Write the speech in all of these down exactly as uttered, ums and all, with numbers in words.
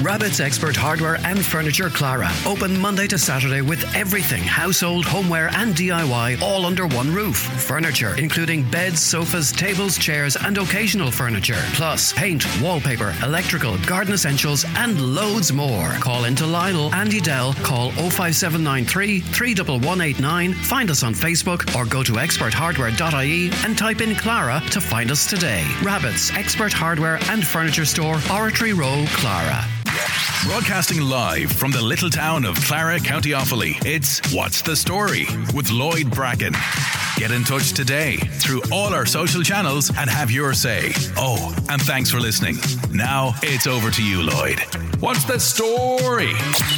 Rabbit's Expert Hardware and Furniture Clara. Open Monday to Saturday with everything household, homeware and D I Y all under one roof. Furniture including beds, sofas, tables, chairs and occasional furniture. Plus paint, wallpaper, electrical, garden essentials and loads more. Call into Lionel, Andy Dell. Call oh five seven nine three, three one one eight nine. Find us on Facebook or go to expert hardware dot I E and type in Clara to find us today. Rabbit's Expert Hardware and Furniture Store, Oratory Row, Clara. Broadcasting live from the little town of Clara, County Offaly, it's What's the Story with Lloyd Bracken. Get in touch today through all our social channels and have your say. Oh, and thanks for listening. Now it's over to you, Lloyd. What's the story?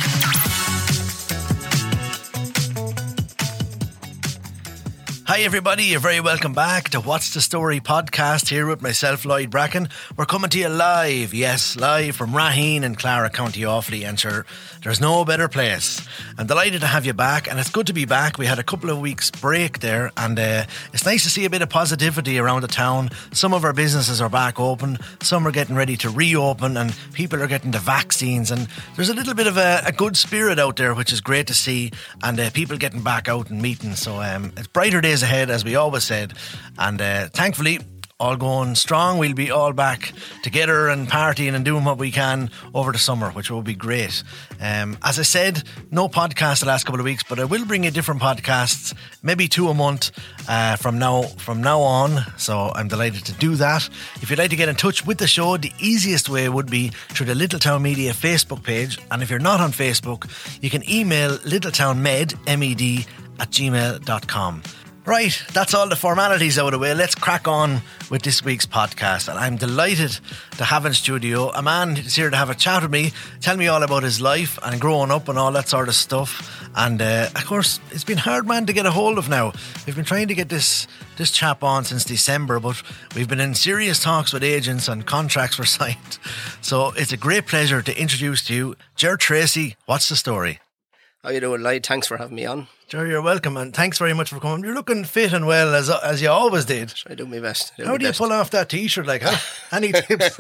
Hi everybody, you're very welcome back to What's the Story podcast here with myself, Lloyd Bracken. We're coming to you live, yes, live from Raheen in Clara, County Offaly, and sure, there's no better place. I'm delighted to have you back, and it's good to be back. We had a couple of weeks break there, and uh, it's nice to see a bit of positivity around the town. Some of our businesses are back open, some are getting ready to reopen, and people are getting the vaccines, and there's a little bit of a, a good spirit out there, which is great to see, and uh, people getting back out and meeting. So um, it's brighter days ahead, as we always said, and uh, thankfully all going strong. We'll be all back together and partying and doing what we can over the summer, which will be great. Um, as I said, no podcast the last couple of weeks, but I will bring you different podcasts, maybe two a month uh, from now from now on. So I'm delighted to do that. If you'd like to get in touch with the show, the easiest way would be through the Littletown Media Facebook page. And if you're not on Facebook, you can email littletownmed, M E D, at gmail dot com. Right, that's all the formalities out of the way. Let's crack on with this week's podcast. And I'm delighted to have in studio a man who's here to have a chat with me, tell me all about his life and growing up and all that sort of stuff. And uh, of course, it's been hard, man, to get a hold of now. We've been trying to get this this chap on since December, but we've been in serious talks with agents and contracts were signed. So it's a great pleasure to introduce to you Ger Tracy. What's the story? How you doing, Lloyd? Thanks for having me on. Sure, you're welcome, and thanks very much for coming. You're looking fit and well, as as you always did. I do my best. Do How my do you best. pull off that T-shirt like that? Any tips?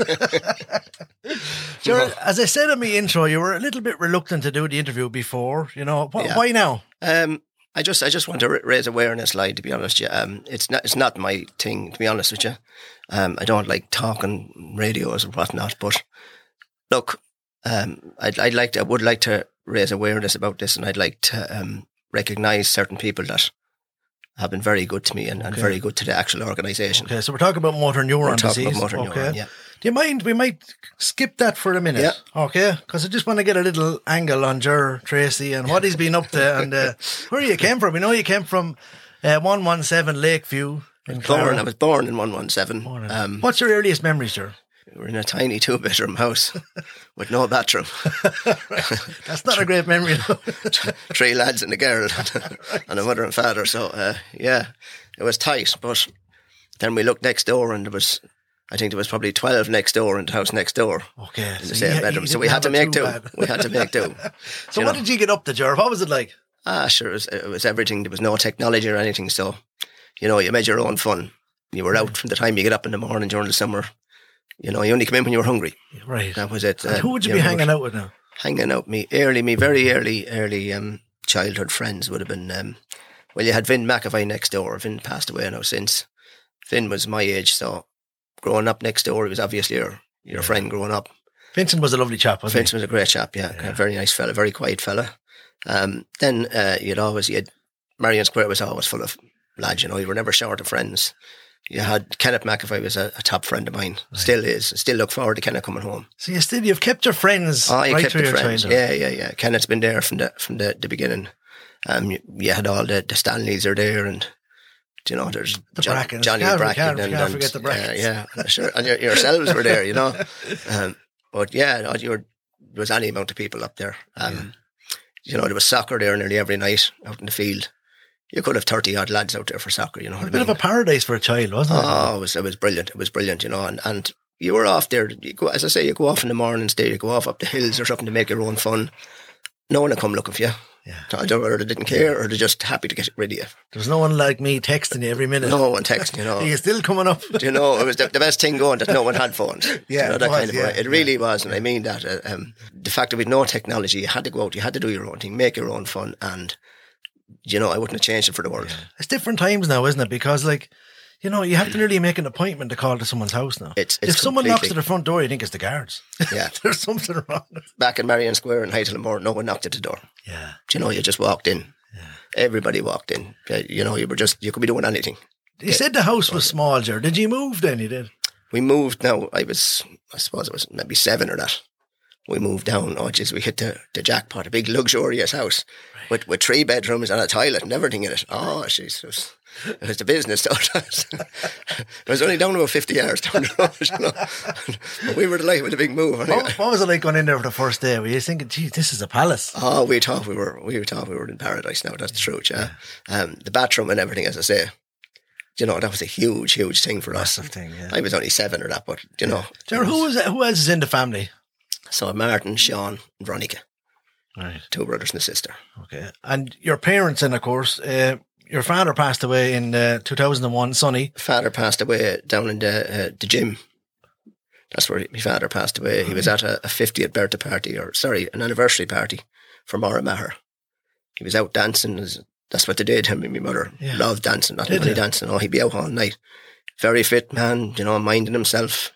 Sure, as I said in my intro, you were a little bit reluctant to do the interview before. You know, wh- Yeah. why now? Um, I just, I just want to raise awareness, Lloyd. To be honest, yeah. Um, it's not, it's not my thing. To be honest with you, um, I don't like talking radios or whatnot. But look, um, I'd, I'd like, to, I would like to raise awareness about this, and I'd like to um, recognise certain people that have been very good to me and, and Okay. very good to the actual organisation. Okay, so we're talking about motor neuron We're talking disease. about motor okay. neuron, yeah. Do you mind? We might skip that for a minute. Yeah. Okay, because I just want to get a little angle on Ger Tracy and what he's been up to and uh, where you came from. We know you came from uh, one one seven Lakeview in Clara. Born, I was born in one one seven. Born in- Um, What's your earliest memories, Ger? we were in a tiny two-bedroom house with no bathroom. That's not a great memory. Three lads and a girl and a mother and father. So, uh, yeah, it was tight. But then we looked next door and there was, I think there was probably twelve next door in the house next door. Okay. In so the same you- bedroom. you So we didn't had to have it make too do. bad. We had to make do. So You what know. did you get up to, Ger? What was it like? Ah, sure. It was, it was everything. There was no technology or anything. So, you know, you made your own fun. You were out from the time you get up in the morning during the summer. You know, you only come in when you were hungry. Right. That was it. And Uh, who would you know, be we were hanging out with now? Hanging out, me early, me very early, early um, childhood friends would have been. Um, well, you had Vin McAvoy next door. Vin passed away now since. Vin was my age, so growing up next door, he was obviously your your friend growing up. Vincent was a lovely chap, wasn't Vince was a great chap, yeah, Yeah. a very nice fella, very quiet fella. Um, then uh, you'd always, you had Marion Square was always full of lads. You know, you were never short of friends. You had Kenneth McAvoy was a, a top friend of mine, still is. I still look forward to Kenneth coming home. he? So you still, you've kept your friends Oh, you right kept through the your friends. childhood. Yeah, yeah, yeah. Kenneth's been there from the from the, the beginning. Um, you, you had all the, the Stanleys are there, and you know there's The John- Brackens. Johnny Can't- Bracken, can't- and, can't and forget the Brackens. Uh, yeah, and sure, and your, yourselves were there, you know. Um, but yeah, no, you were, there was any amount of people up there. Um, you know, there was soccer there nearly every night out in the field. You could have thirty odd lads out there for soccer, you know. A what I bit of mean? a paradise for a child, wasn't it? Oh, it was it was brilliant. It was brilliant, you know, and, and you were off there. You go, as I say, you go off in the mornings there, you go off up the hills or something to make your own fun. no one would come looking for you. Yeah. I don't know whether they didn't care or they're just happy to get rid of you. There's no one like me texting you every minute. No one texting, you know. Are you still coming up? Do you know, it was the, the best thing going that no one had phones. Yeah, you know, it that was, kind of yeah, way. It really yeah. was, and I mean that. Uh, um, the fact that with no technology, you had to go out, you had to do your own thing, make your own fun, and, you know, I wouldn't have changed it for the world. Yeah. It's different times now, isn't it? Because, like, you know, you have to nearly make an appointment to call to someone's house now. It's, it's if someone knocks at the front door, you think it's the guards. Yeah. There's something wrong. Back in Marion Square in Hightalamore, no one knocked at the door. Yeah. Do you know, you just walked in. Yeah. Everybody walked in. You know, you were just, you could be doing anything. You yeah. said the house was small, Ger. Did you move then? You did? We moved now, I was, I suppose it was maybe seven or that. We moved down, oh jeez, we hit the, the jackpot, a big luxurious house right. with, with three bedrooms and a toilet and everything in it. Oh, jeez, it was, it was the business. It was only down about fifty yards down the road, you know. But we were delighted with the big move. Anyway. What, what was it like going in there for the first day? Were you thinking, gee, this is a palace? Oh, we thought we were, we thought we were in paradise now, that's the truth, yeah. yeah. Um, the bathroom and everything, as I say. You know, that was a huge, huge thing for Massive us. thing, yeah. I was only seven or that, but, you know. Ger, who, was, who else is in the family? So Martin, Sean, and Veronica. Right. Two brothers and a sister. Okay. And your parents, then, of course, uh, your father passed away in uh, two thousand one, Sonny. Father passed away down in the, uh, the gym. That's where my father passed away. He was at a, a fiftieth birthday party, or sorry, an anniversary party for Maura Maher. He was out dancing. That's what they did. Him and my mother yeah. loved dancing, not only dancing. Oh, he'd be out all night. Very fit man, you know, minding himself.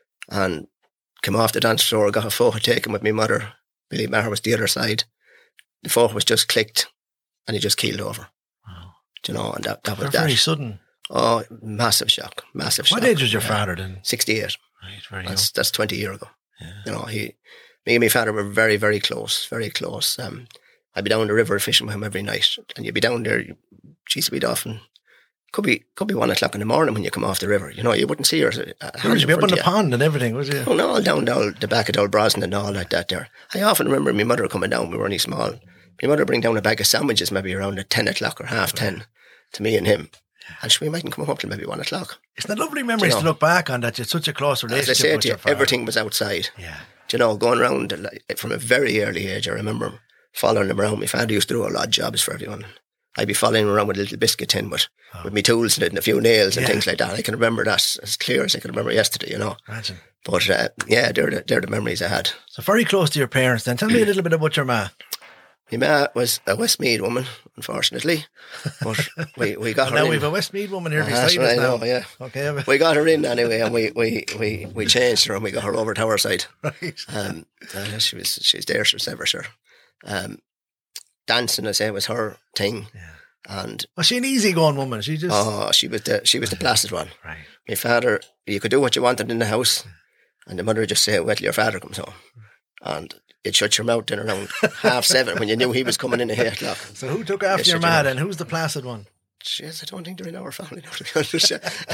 And came off the dance floor, got a photo taken with my mother. Billy Maher was the other side. The photo was just clicked and he just keeled over. Wow. Do you know, and that, that was They're that. Very sudden. Oh, massive shock, massive shock. What age was your yeah. father then? sixty-eight. Right, very That's, young. that's twenty years ago. Yeah. You know, he, me and my father were very, very close, very close. Um, I'd be down the river fishing with him every night. And you'd be down there, you, geez, we'd often, could be could be one o'clock in the morning when you come off the river. You know, you wouldn't see her. Uh, would you be up on the pond and everything, was you? Oh, no, all down the, the back of Old Brosnan and all like that there. I often remember my mother coming down, we were only small. My mother would bring down a bag of sandwiches maybe around at ten o'clock or half ten to me and him. And we mightn't come home till maybe one o'clock. It's the lovely memories you know, to look back on that. It's such a close relationship. As I say with to you, your father. everything was outside. Yeah. Do you know, going around from a very early age, I remember following him around. My father used to do a lot of jobs for everyone. I'd be following him around with a little biscuit tin, but oh. with me tools in it and a few nails and yeah. things like that. I can remember that as clear as I can remember yesterday, you know. Imagine. But uh, yeah, they're the, they're the memories I had. So very close to your parents then. Tell me a little bit about your ma. My ma was a Westmead woman, unfortunately. But we, we got well, her now in. we have a Westmead woman here uh, beside us now. Know, yeah. Okay. We got her in anyway, and we, we, we, we changed her and we got her over to our side. Right. Um, uh, she was she's there, she was ever sure. Um, dancing, I say, was her thing. Yeah. And was she an easygoing woman? She just oh, she was the she was the placid one. Right. My father, you could do what you wanted in the house, and the mother would just say, "Wait till your father comes home," and you'd shut your mouth then around half seven when you knew he was coming in at eight o'clock. So who took after yes, your ma then? Who's the placid one? Jeez, I don't think they're in our family now, to be honest.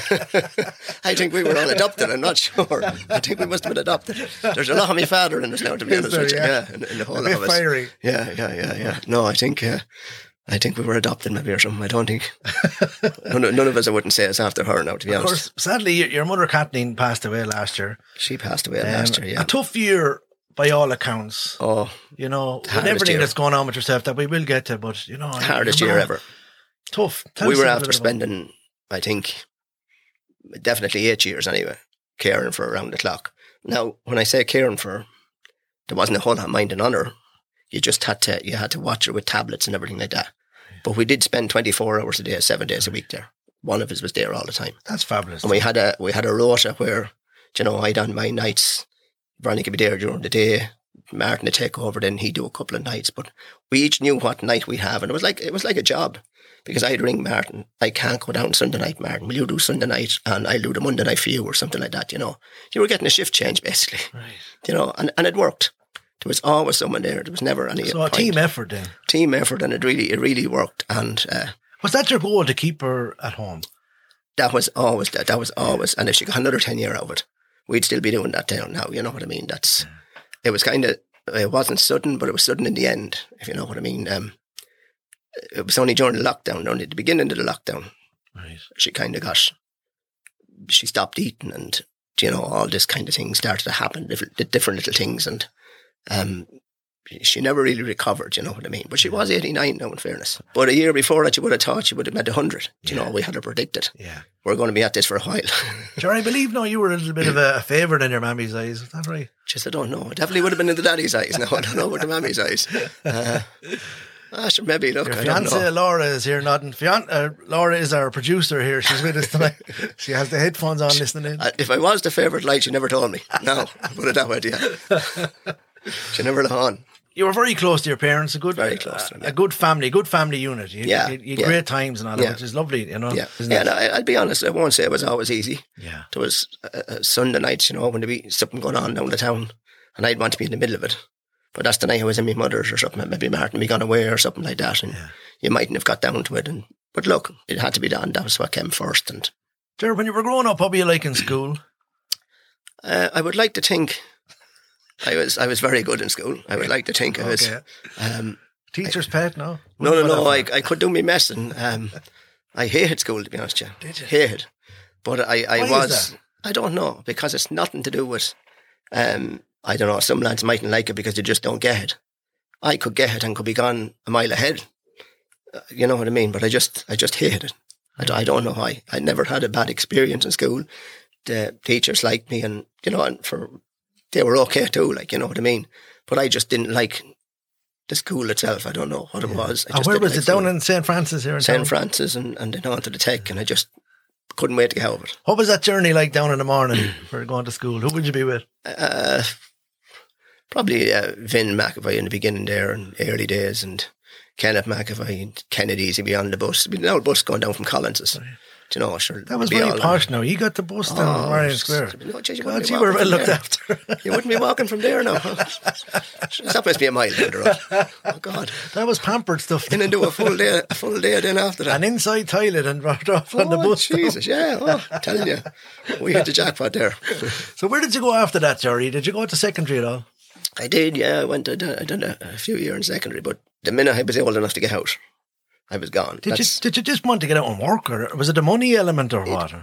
I think we were all adopted, I'm not sure. I think we must have been adopted. There's a lot of my father in us now, to be Is honest there, with you. yeah. Yeah, in, in the whole a bit of us. fiery. Yeah, yeah, yeah, yeah. No, I think uh, I think we were adopted maybe or something. I don't think. none, none of us, I wouldn't say it's after her now, to be of honest. Course, sadly, your, your mother Kathleen passed away last year. She passed away Um, last year, yeah. A tough year by all accounts. Oh, you know, with hardest everything year. that's going on with yourself that we will get to, but you know, hardest your year ma- ever. Tough. Tell We us were a after little bit about- spending, I think, definitely eight years anyway, caring for her around the clock. Now, when I say caring for her, there wasn't a whole lot of minding on her. You just had to, you had to watch her with tablets and everything like that. But we did spend twenty-four hours a day, seven days a week there. One of us was there all the time. That's fabulous. And we had a, we had a rota where, you know, I'd on my nights, Veronica could be there during the day, Martin would take over, then he'd do a couple of nights. But we each knew what night we'd have. And it was like, it was like a job. Because I'd ring Martin, I can't go down Sunday night, Martin. Will you do Sunday night? And I'll do the Monday night for you or something like that, you know. You were getting a shift change, basically. Right. You know, and, and it worked. There was always someone there. There was never any So a point. team effort then. Team effort, and it really, it really worked. And uh, Was that your goal, to keep her at home? that was always, that, that was always, and if she got another ten year out of it, we'd still be doing that down now, you know what I mean? That's, it was kind of, it wasn't sudden, but it was sudden in the end, if you know what I mean. Um, it was only during the lockdown, only at the beginning of the lockdown, Right. she kind of got, she stopped eating, and, you know, all this kind of thing started to happen, different, different little things. And um, she never really recovered, you know what I mean? But she was eighty-nine now, in fairness. But a year before that, you would have thought she would have made one hundred. Yeah. You know, we had her predicted. Yeah. We're going to be at this for a while. Sure, I believe, no, you were a little bit of a, a favourite in your mammy's eyes. Is that right? Just, I don't know. It definitely would have been in the daddy's eyes. No, I don't know about the mammy's eyes. Uh, Ah, sure, maybe, look, Your I don't know. fiancée Laura is here nodding. Fian- uh, Laura is our producer here. She's with us tonight. She has the headphones on listening in. Uh, if I was the favourite light, she never told me. No, put it that way, yeah. She never let on. You were very close to your parents, a good, Very close to them, yeah. a good family, good family unit. You, Yeah, you, you had yeah. great times and all that, Yeah. which is lovely, you know. Yeah, isn't yeah. it? No, I, I'll be honest. I won't say it was always easy. Yeah. There was uh, uh, Sunday nights, you know, when there be something going on down the town, and I'd want to be in the middle of it. But that's the night I was in my mother's or something. Maybe Martin had gone away or something like that, and Yeah. you mightn't have got down to it. And but look, it had to be done. That was what came first. And Ger, when you were growing up, what were you like in school? uh, I would like to think I was I was very good in school. I would like to think I was. Okay. Um, Teacher's pet, no? no, no, Wouldn't go no. that I I could do me messing. Um, I hated school, to be honest with you. Did you? Hated. But I, I Why is was. that? I don't know, because it's nothing to do with. Um, I don't know. Some lads mightn't like it because they just don't get it. I could get it and could be gone a mile ahead. Uh, you know what I mean? But I just, I just hated it. I, don't- I don't know why. I never had a bad experience in school. The teachers liked me, and you know, and for they were okay too. Like, you know what I mean? But I just didn't like the school itself. I don't know what it was. I And just where didn't was like it? Down school. in Saint Francis here in Saint town? Francis, and, and then on to the Tech, and I just couldn't wait to get out of it. What was that journey like down in the morning for going to school? Who would you be with? Uh, probably uh, Vin McAvoy in the beginning there in the early days, and Kenneth McAvoy and Kennedy's, he'd be on the bus. It'd be an old bus going down from Collins's. Do you know, sure. That was it'd be very all posh now. You got the bus down Oh, Marion s- Square. no, geez, you God, wouldn't be you were walking well from looked there. after. You wouldn't be walking from there now. That must be a mile down the road. Oh, God. That was pampered stuff. In and do a full day, a full day then after that. An inside toilet and dropped off on the Oh, bus. Jesus, yeah. Oh, I'm telling you. We hit the jackpot there. So where did you go after that, Jerry? Did you go to secondary at all? I did, yeah. I went. I done, I done a, a few years in secondary, but the minute I was old enough to get out, I was gone. Did That's- you did you just want to get out and work, or was it a money element or what?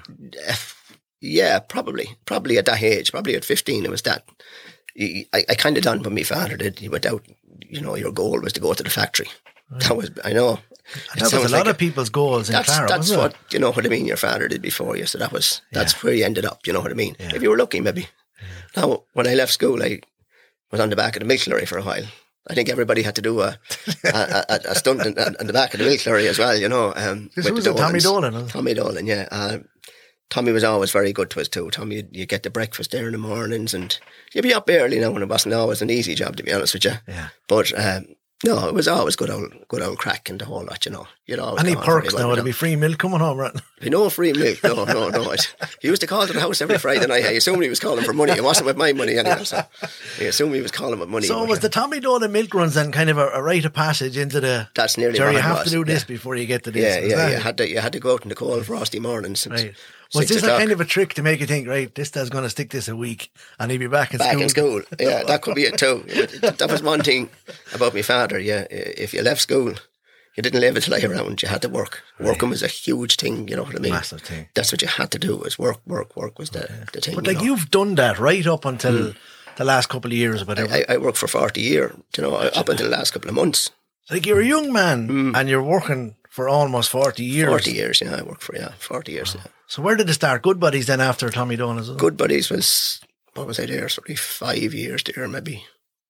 Yeah, probably. Probably at that age. Probably at fifteen, it was that. I, I kind of done what my father did. He went out. You know, your goal was to go to the factory. That was. I know. It That was a sounds lot like of people's goals in That's Clara, that's wasn't what it? you know what I mean. Your father did before you, so that was that's Yeah. where you ended up. You know what I mean. Yeah. If you were lucky, maybe. Now, when I left school, I was on the back of the milk lorry for a while. I think everybody had to do a a, a, a stunt on, on the back of the milk lorry as well. You know, um, This with was the a Tommy Dolans. Dolan, wasn't it? Tommy Dolan, yeah. Uh, Tommy was always very good to us too. Tommy, you, you get the breakfast there in the mornings, and you'd be up early now, and it wasn't always an easy job, to be honest with you. Yeah. But um, no, it was always good old, good old crack and the whole lot. You know, you'd always Any go on very perks well now? with Would it them. be free milk coming home, right? Be no free milk. No, no, no. It, he used to call to the house every Friday night. I assumed he was calling for money. It wasn't with my money anyway. So I assumed he was calling with money. So but, was uh, the Tommy Dolan milk runs then kind of a, a rite of passage into the? That's nearly Jerry, what you it have was, to do this yeah. before you get to this. Yeah, was yeah. that You it? had to, you had to go out in the cold, frosty mornings. and Right. Was six this a o'clock. kind of a trick to make you think, right, this guy's going to stick this a week and he'll be back in Back school? in school. Yeah, that could be it too. That was one thing about my father. Yeah, if you left school, you didn't leave it to lie around. You had to work. Working was a huge thing. You know what I mean? Massive thing. That's what you had to do. Was work, work, work was the, the thing. But you like know. you've done that right up until the last couple of years or whatever. I, I worked for forty years. You know, up until the last couple of months. like you're a young man and you're working for almost forty years. Forty years. Yeah, I worked for yeah, forty years. Yeah. So where did it start? Good Buddies then after Tommy Dolan as well? Good Buddies was what was I there? Sort of five years there, maybe.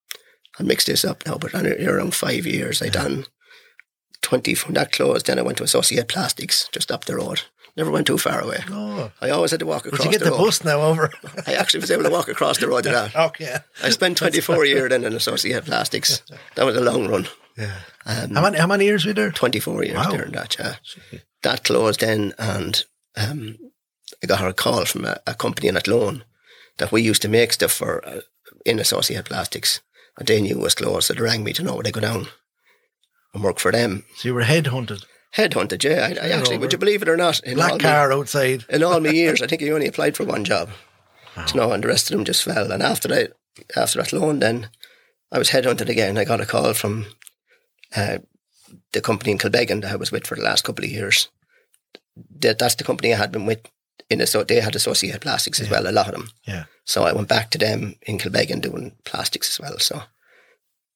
I mixed this up now, but around five years I done twenty from that closed. Then I went to Associate Plastics just up the road. Never went too far away. Oh. I always had to walk across Did you get the the, road. bus now over? I actually was able to walk across the road to that. Okay. I spent twenty-four years then in Associate Plastics. That was a long run. Yeah. Um, How many how many years were you there? twenty-four years Wow. there in that, yeah. That closed then, and um, I got a call from a, a company in Athlone that we used to make stuff for uh, in Associate Plastics, and they knew it was closed, so they rang me to know would I go down and work for them. So you were headhunted. Headhunted, yeah. I, I actually, over. would you believe it or not, in all Black my- car outside. in all my years, I think I only applied for one job. You know, and the rest of them just fell. And after that, after that loan, then I was headhunted again. I got a call from uh, the company in Kilbeggan that I was with for the last couple of years. That that's the company I had been with. In a, so they had Associated Plastics as well, a lot of them. Yeah. So I went back to them in Kilbeggan doing plastics as well. So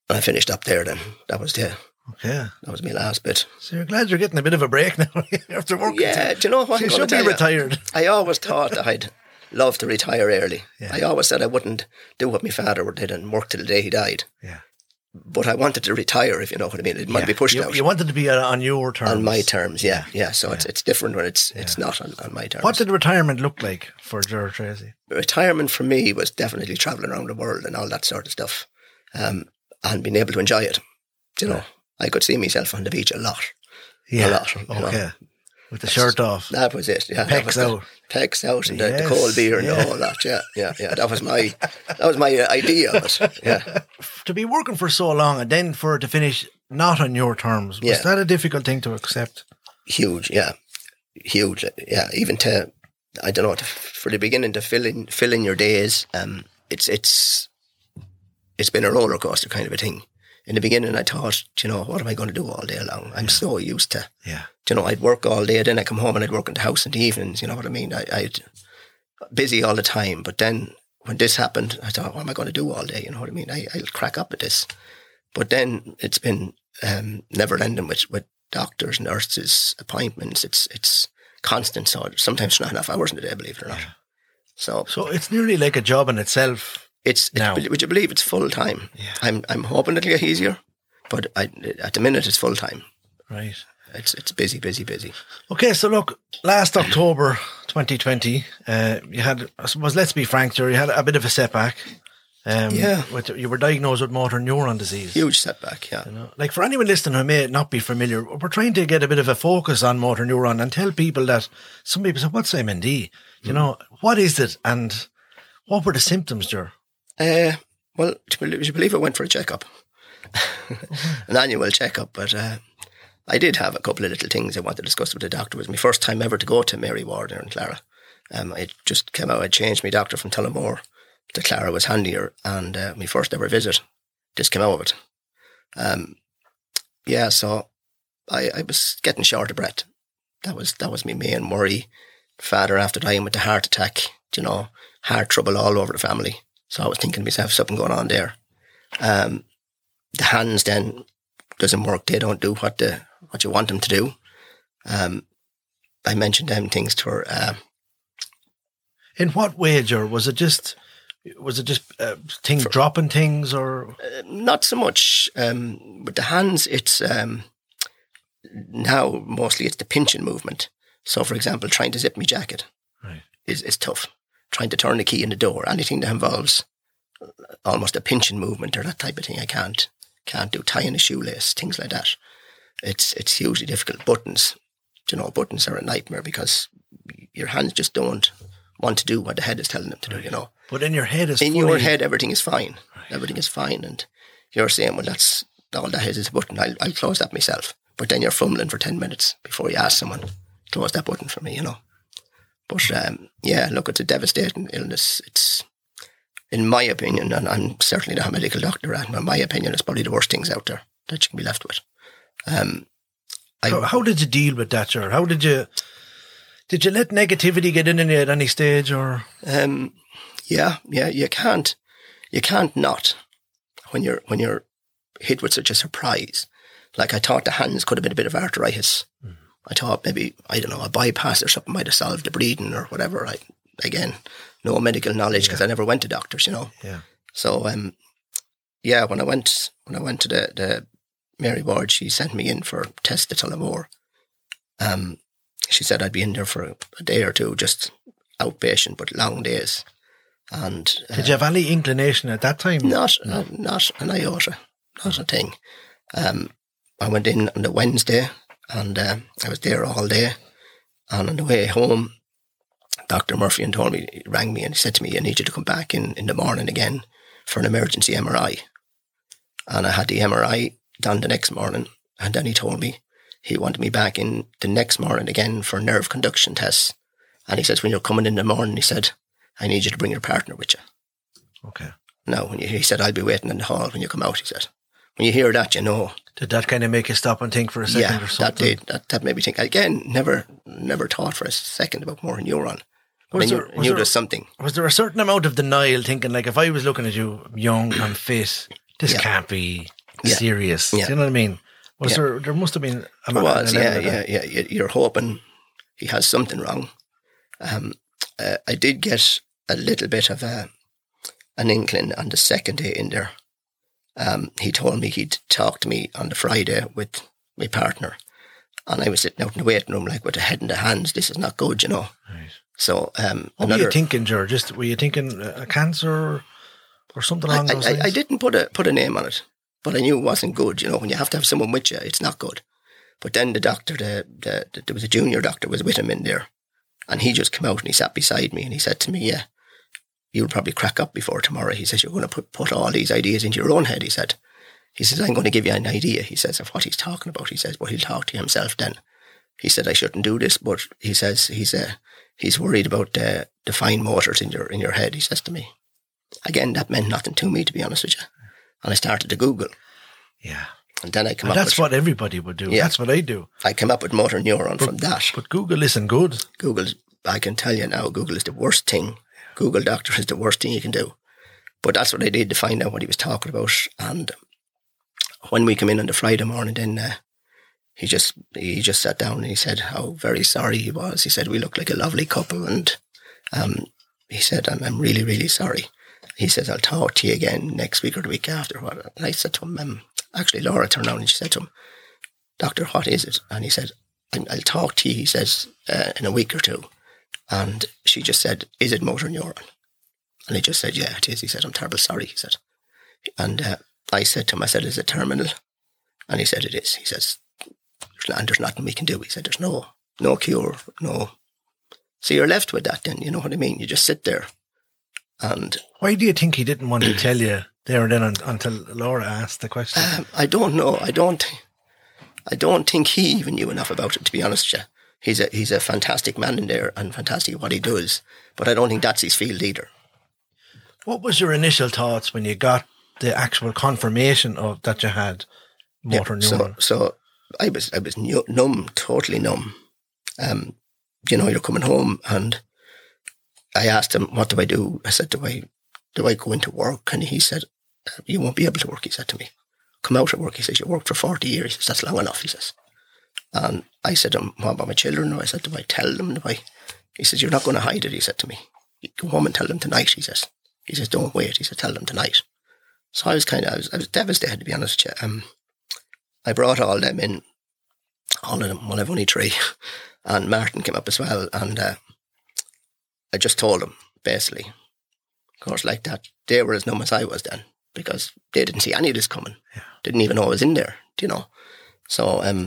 And I finished up there then. That was the, Okay. that was my last bit. So you're glad you're getting a bit of a break now after working. Yeah, do you know what? So you I'm gonna should be tell you? retired. I always thought that I'd love to retire early. Yeah. I always said I wouldn't do what my father did and work till the day he died. Yeah. But I wanted to retire, if you know what I mean. It might Yeah. be pushed you, out. You wanted to be on your terms. On my terms, yeah, yeah. So it's it's different when it's it's not on, on my terms. What did retirement look like for Gerard Tracy? Retirement for me was definitely travelling around the world and all that sort of stuff, um, and being able to enjoy it. You know, I could see myself on the beach a lot. Yeah. A lot. You know. Okay. With the shirt off. That was it. Yeah, Pecs that was out. The, pecs out and the, Yes, the cold beer and yeah. all that. Yeah, yeah, yeah. That was my that was my idea of it. Yeah. To be working for so long and then for it to finish not on your terms, was Yeah. that a difficult thing to accept? Huge, yeah, huge, yeah. Even to, I don't know, to, for the beginning to fill in, fill in your days. Um, it's it's it's been a roller coaster kind of a thing. In the beginning, I thought, you know, what am I going to do all day long? I'm so used to, Yeah. you know, I'd work all day, then I'd come home and I'd work in the house in the evenings. You know what I mean? I, I'd busy all the time. But then when this happened, I thought, what am I going to do all day? You know what I mean? I, I'll crack up at this. But then it's been um, never ending with, with doctors, nurses, appointments. It's it's constant. So sometimes not enough hours in the day, believe it or not. So So it's nearly like a job in itself. it's, it's Now. would you believe it's full time? Yeah. I'm I'm hoping it'll get easier, but I, at the minute it's full time. Right. It's it's busy, busy, busy. Okay, so look, last October twenty twenty, uh, you had, I suppose, let's be frank, Jerry, you had a bit of a setback. Um, Yeah. With, you were diagnosed with motor neuron disease. Huge setback. Yeah. You know, like for anyone listening who may not be familiar, we're trying to get a bit of a focus on motor neuron and tell people that some people say, what's M N D? You know, what is it and what were the symptoms, Ger? Uh, well, would you believe, would you believe I went for a checkup, an annual checkup, but uh, I did have a couple of little things I wanted to discuss with the doctor. It was my first time ever to go to Mary Ward there in Clara. Um, I just came out, I changed my doctor from Tullamore to Clara was handier, and uh, my first ever visit just came out of it. Um, yeah, so I, I was getting short of breath. That was that was my main worry. Father after dying with the heart attack, you know, heart trouble all over the family. So I was thinking to myself, something going on there. Um, the hands then doesn't work. They don't do what the what you want them to do. Um, I mentioned them things to her. Uh, In what way, Ger? Was it just, was it just uh, things, dropping things or? uh, not so much um, with the hands. It's um, now mostly it's the pinching movement. So, for example, trying to zip my jacket Right. is is tough. Trying to turn the key in the door, anything that involves almost a pinching movement or that type of thing, I can't can't do. Tying a shoelace, things like that. It's it's hugely difficult. Buttons, you know, buttons are a nightmare because your hands just don't want to do what the head is telling them to do. You know, But in your head is in fully, your head everything is fine. Everything is fine, and you're saying, well, that's all that is is a button. I'll I'll close that myself. But then you're fumbling for ten minutes before you ask someone close that button for me. You know. But um, yeah, look, it's a devastating illness. It's, in my opinion, and I'm certainly not a medical doctor, and in my opinion, it's probably the worst things out there that you can be left with. Um, I, How, how did you deal with that, Ger? How did you, did you let negativity get in on you at any stage or? um, yeah, yeah, you can't, you can't not when you're when you're hit with such a surprise. Like I thought, the hands could have been a bit of arthritis. Mm. I thought maybe, I don't know, a bypass or something might have solved the bleeding or whatever. I, again, no medical knowledge because yeah. I never went to doctors, you know. Yeah. So, um, yeah, when I went when I went to the, the Mary Ward, she sent me in for tests to Tullamore. Um, she said I'd be in there for a, a day or two, just outpatient, but long days. And uh, did you have any inclination at that time? Not, no. uh, not an iota, not a thing. Um, I went in on the Wednesday. And uh, I was there all day. And on the way home, Doctor Murphy and told me, he rang me and he said to me, I need you to come back in, in the morning again for an emergency M R I. And I had the M R I done the next morning. And then he told me he wanted me back in the next morning again for nerve conduction tests. And he says, when you're coming in the morning, he said, I need you to bring your partner with you. Okay. Now, when you, he said, I'll be waiting in the hall when you come out, he said. When you hear that, you know. Did that kind of make you stop and think for a second yeah, or something? that did. That, that made me think. Again, never never thought for a second about more neuron. Was I there, knew, was knew there, there's something. Was there a certain amount of denial thinking, like, if I was looking at you young and fit, this yeah. can't be Yeah. serious. Yeah. Do you know what I mean? Was Yeah. there? There must have been. A, There was, an yeah, element of yeah, that. yeah. You- You're hoping he has something wrong. Um, uh, I did get a little bit of a, an inkling on the second day in there. Um, he told me he'd talk to me on the Friday with my partner, and I was sitting out in the waiting room like with the head in the hands. This is not good, you know. Right. So, um, What another, were you thinking, George? Just were you thinking a cancer or something along I, those I, lines? I didn't put a put a name on it, but I knew it wasn't good. You know, when you have to have someone with you, it's not good. But then the doctor, the, the, the there was a junior doctor was with him in there, and he just came out and he sat beside me and he said to me, "Yeah, you'll probably crack up before tomorrow." He says, "You're going to put put all these ideas into your own head." He said, "He says I'm going to give you an idea." He says of what he's talking about. He says, "But he'll talk to you himself then." He said, "I shouldn't do this," but he says he's uh, he's worried about uh, the fine motors in your in your head. He says to me. Again, that meant nothing to me, to be honest with you. And I started to Google. Yeah. And then I came And up that's with... what everybody would do. Yeah. That's what I do. I came up with motor neuron But- from that. But Google isn't good. Google, I can tell you now, Google is the worst thing. Google Doctor is the worst thing you can do. But that's what I did to find out what he was talking about. And when we came in on the Friday morning, then uh, he just he just sat down and he said how very sorry he was. He said, "We look like a lovely couple." And um, he said, I'm, I'm really, really sorry. He says, "I'll talk to you again next week or the week after." And I said to him, um, actually, Laura turned around and she said to him, "Doctor, what is it?" And he said, "I'll talk to you," he says, uh, "in a week or two." And she just said, "Is it motor neuron?" And he just said, "Yeah, it is." He said, "I'm terribly sorry," he said. And uh, I said to him, I said, "Is it terminal?" And he said, "It is." He says, "And there's nothing we can do." He said, "There's no no cure, no." So you're left with that then, you know what I mean? You just sit there. And Why do you think he didn't want to tell you there and then un- until Laura asked the question? um, I don't know. I don't I don't think he even knew enough about it, to be honest with you. He's a, he's a fantastic man in there and fantastic at what he does. But I don't think that's his field either. What was your initial thoughts when you got the actual confirmation of that you had motor Yeah, neuron? So, so I was I was nu- numb, totally numb. Um, you know, you're coming home, and I asked him, "What do I do?" I said, "Do I do I go into work?" And he said, "You won't be able to work." He said to me, "Come out of work." He says, "You worked for forty years." He says, "That's long enough." He says, and I said to him, "What about my children?" I said, "Do I tell them? Do I?" He says, "You're not going to hide it." He said to me, "You go home and tell them tonight." He says, "He says, don't wait." He said, "Tell them tonight." So I was kind of I was, I was devastated, to be honest with you. Um, I brought all them in, all of them. Well, I've only three. And Martin came up as well. And uh, I just told him, basically, of course, like that, they were as numb as I was then, because they didn't see any of this coming. Yeah. Didn't even know I was in there, you know. So um,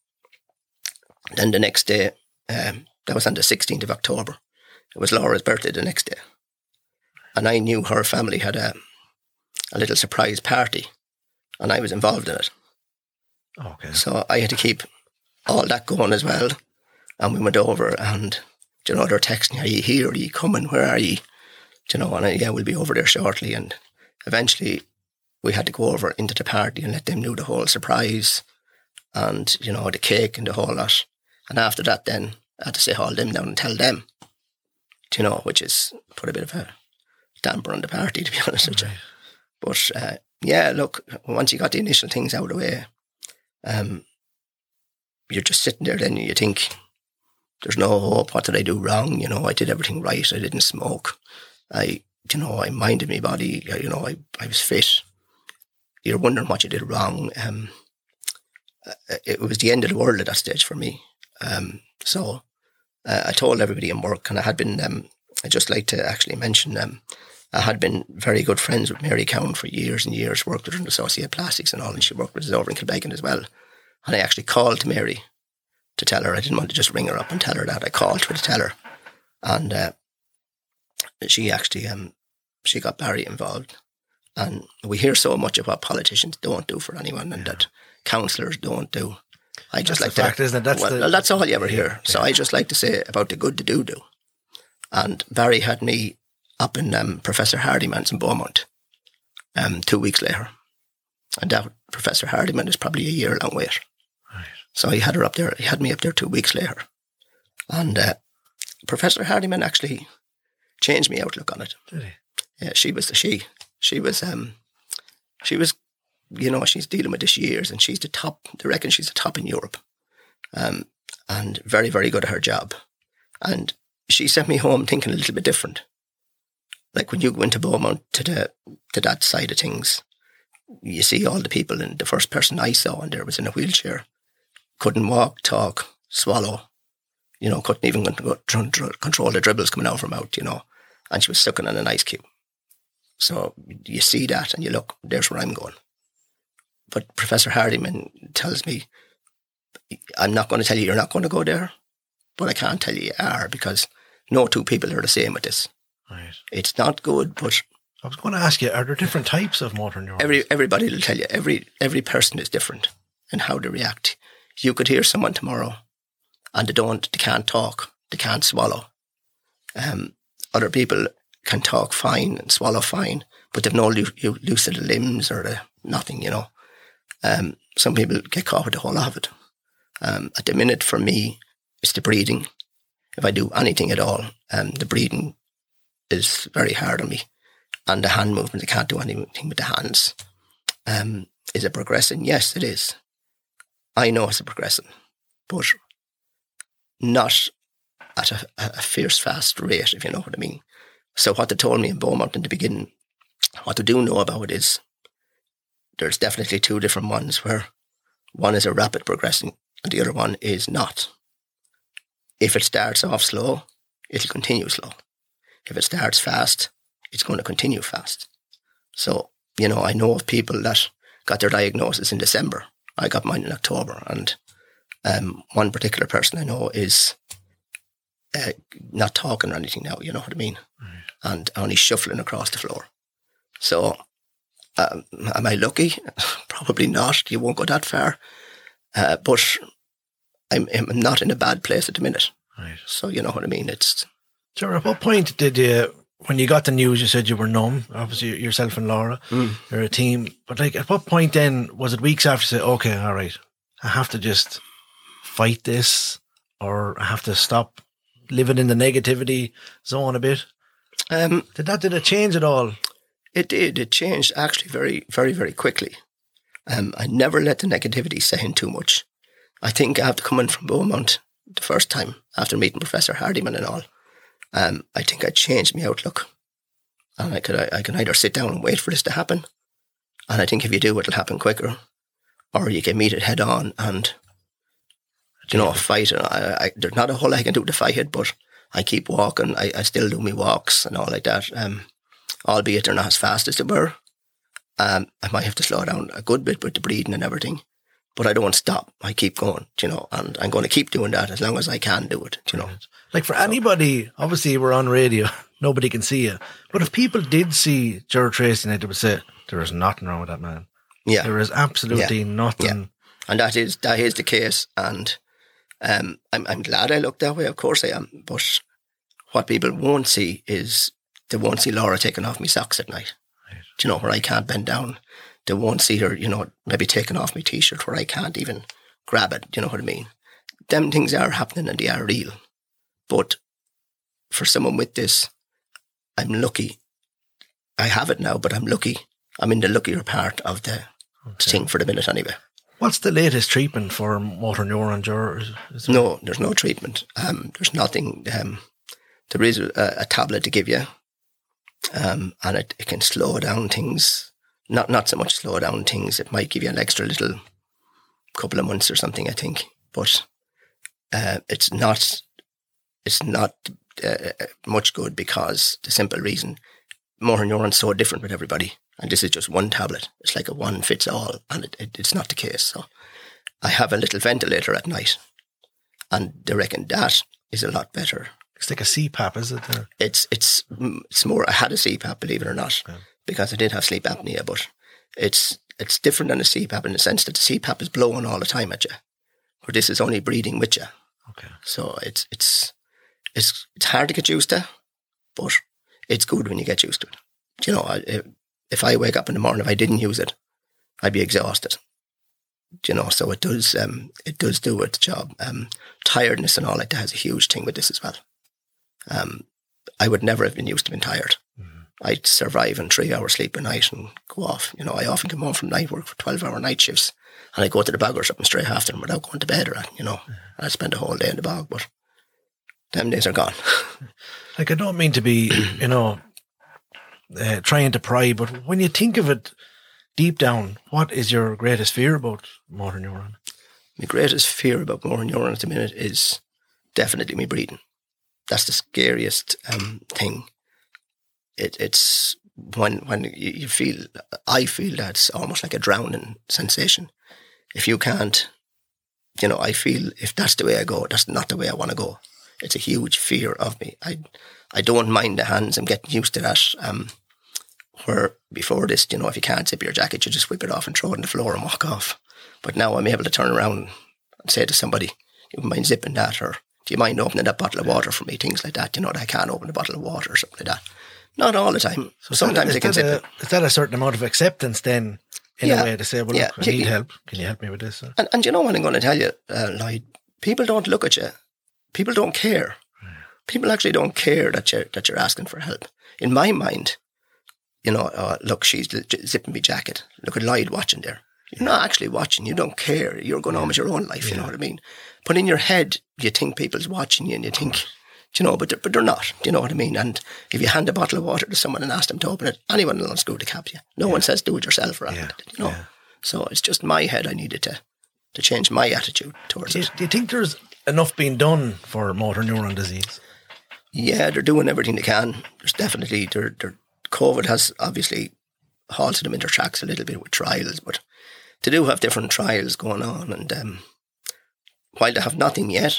then the next day, um, that was on the sixteenth of October. It was Laura's birthday the next day. And I knew her family had a, a little surprise party, and I was involved in it. Okay. So I had to keep all that going as well. And we went over and, you know, they're texting, "Are you here? Are you coming? Where are you?" You know, and I, yeah, we'll be over there shortly. And eventually we had to go over into the party and let them know the whole surprise and, you know, the cake and the whole lot. And after that then I had to say haul them down and tell them, you know, which is put a bit of a damper on the party, to be honest with you. But uh, yeah, look, once you got the initial things out of the way, um, you're just sitting there then and you think, there's no hope. What did I do wrong? You know, I did everything right. I didn't smoke. I, you know, I minded my body. You know, I, I was fit. You're wondering what you did wrong. Um, it was the end of the world at that stage for me. Um, so uh, I told everybody in work, and I had been, um, I'd just like to actually mention, um, I had been very good friends with Mary Cowan for years and years, worked with her in Associated Plastics and all, and she worked with us over in Kilbeggan as well. And I actually called to Mary to tell her. I didn't want to just ring her up and tell her that. I called her to tell her. And uh, she actually, um, she got Barry involved. And we hear so much of what politicians don't do for anyone and that councillors don't do. I just That's like the to, fact, isn't it? That's well, the- that's all you ever hear. Yeah. So I just like to say about the good they do do. And Barry had me up in um, Professor Hardyman's in Beaumont um, two weeks later. And that Professor Hardyman is probably a year long wait. Right. So he had her up there. He had me up there two weeks later. And uh, Professor Hardyman actually changed my outlook on it. Did he? Yeah, she was the she. She was, um, she was, you know, she's dealing with this years, and she's the top. They reckon she's the top in Europe, um, and very, very good at her job. And she sent me home thinking a little bit different. Like when you go into Beaumont to the to that side of things, you see all the people, and the first person I saw in there was in a wheelchair, couldn't walk, talk, swallow, you know, couldn't even control the dribbles coming out of her mouth, you know, and she was sucking on an ice cube. So you see that and you look, there's where I'm going. But Professor Hardiman tells me, I'm not going to tell you you're not going to go there, but I can't tell you you are, because no two people are the same with this. Right. It's not good, but I was going to ask you, are there different types of motor neurons? Every everybody will tell you. Every every person is different in how they react. You could hear someone tomorrow, and they don't, they can't talk, they can't swallow. Um, other people can talk fine and swallow fine, but they've no lu- use of the limbs or the nothing, you know. Um, some people get caught with the whole lot of it. Um, at the minute, for me, it's the breathing. If I do anything at all, um, the breathing is very hard on me. And the hand movement, I can't do anything with the hands. Um, is it progressing? Yes, it is. I know it's progressing, but not at a, a fierce, fast rate, if you know what I mean. So what they told me in Beaumont in the beginning, what they do know about it is there's definitely two different ones, where one is a rapid progressing and the other one is not. If it starts off slow, it'll continue slow. If it starts fast, it's going to continue fast. So, you know, I know of people that got their diagnosis in December. I got mine in October. And um, one particular person I know is uh, not talking or anything now, you know what I mean? Right. And only shuffling across the floor. So, um, am I lucky? Probably not. You won't go that far. Uh, but I'm, I'm not in a bad place at the minute. Right. So, you know what I mean? It's... So at what point did you... When you got the news, you said you were numb. Obviously, yourself and Laura, mm. you're a team. But like, at what point then was it weeks after you said, "Okay, all right, I have to just fight this, or I have to stop living in the negativity zone a bit"? Um, did that did it change at all? It did. It changed actually very, very, very quickly. Um, I never let the negativity set in too much. I think after coming from Beaumont the first time, after meeting Professor Hardiman and all. Um, I think I changed my outlook, and I could I, I can either sit down and wait for this to happen, and I think if you do, it'll happen quicker, or you can meet it head on and, you know, fight it. I, I, there's not a whole lot I can do to fight it, but I keep walking. I, I still do my walks and all like that. Um, albeit they're not as fast as they were. Um, I might have to slow down a good bit with the breathing and everything, but I don't stop. I keep going, you know, and I'm going to keep doing that as long as I can do it, you know. Like for anybody, obviously we're on radio, nobody can see you. But if people did see Gerard Tracy, they would say, there is nothing wrong with that man. Yeah. There is absolutely yeah. nothing. Yeah. And that is that is the case. And um, I'm I'm glad I look that way, of course I am. But what people won't see is they won't see Laura taking off my socks at night. Right. Do you know, where I can't bend down. They won't see her, you know, maybe taking off my T-shirt where I can't even grab it. Do you know what I mean? Them things are happening and they are real. But for someone with this, I'm lucky. I have it now, but I'm lucky. I'm in the luckier part of the okay. thing for the minute anyway. What's the latest treatment for motor neuron Gerard? There... No, there's no treatment. Um, there's nothing. Um, there is a, a tablet to give you, um, and it, it can slow down things. Not not so much slow down things. It might give you an extra little couple of months or something, I think. But uh, it's not... It's not uh, much good because the simple reason motor neurons so different with everybody, and this is just one tablet. It's like a one fits all, and it, it, it's not the case. So I have a little ventilator at night, and they reckon that is a lot better. It's like a C PAP, is it? There? It's it's it's more. I had a C PAP, believe it or not, yeah. because I did have sleep apnea, but it's it's different than a C PAP in the sense that the C PAP is blowing all the time at you, where this is only breathing with you. Okay. So it's it's. It's it's hard to get used to, but it's good when you get used to it. You know, I, if I wake up in the morning, if I didn't use it, I'd be exhausted. You know, so it does um, it does do its job. Um, tiredness and all like that is a huge thing with this as well. Um, I would never have been used to being tired. Mm-hmm. I'd survive on three hours sleep a night and go off. You know, I often come home from night work for twelve hour night shifts, and I go to the boggers up and straight after them without going to bed or that, you know. And I spend the whole day in the bog, but them days are gone. Like, I don't mean to be, you know, uh, trying to pry, but when you think of it deep down, what is your greatest fear about motor neuron? My greatest fear about motor neuron at the minute is definitely me breathing. That's the scariest um, thing. It, it's when when you feel, I feel that's almost like a drowning sensation. If you can't, you know, I feel if that's the way I go, that's not the way I want to go. It's a huge fear of me. I I don't mind the hands. I'm getting used to that. Um, where before this, you know, if you can't zip your jacket, you just whip it off and throw it on the floor and walk off. But now I'm able to turn around and say to somebody, "Do you mind zipping that?" Or "Do you mind opening that bottle of water for me?" Things like that. You know, that I can't open a bottle of water or something like that. Not all the time. So sometimes I can zip it. Is that a certain amount of acceptance then, in yeah. a way, to say, well, yeah. look, I need help. Can you help me with this? And, and you know what I'm going to tell you, uh, Lloyd? People don't look at you. People don't care. People actually don't care that you're, that you're asking for help. In my mind, you know, uh, look, she's zipping my jacket. Look at Lloyd watching there. You're not actually watching. You don't care. You're going on with your own life, yeah. You know what I mean? But in your head, you think people's watching you and you think... Do you know, but they're, but they're not. Do you know what I mean? And if you hand a bottle of water to someone and ask them to open it, anyone will unscrew the cap. You. No yeah. one says do it yourself or anything. Yeah. You know. Yeah. So it's just my head. I needed to to change my attitude towards do you, it. Do you think there's enough being done for motor neuron disease? Yeah, they're doing everything they can. There's definitely they're, they're, COVID has obviously halted them in their tracks a little bit with trials, but they do have different trials going on. And um, while they have nothing yet,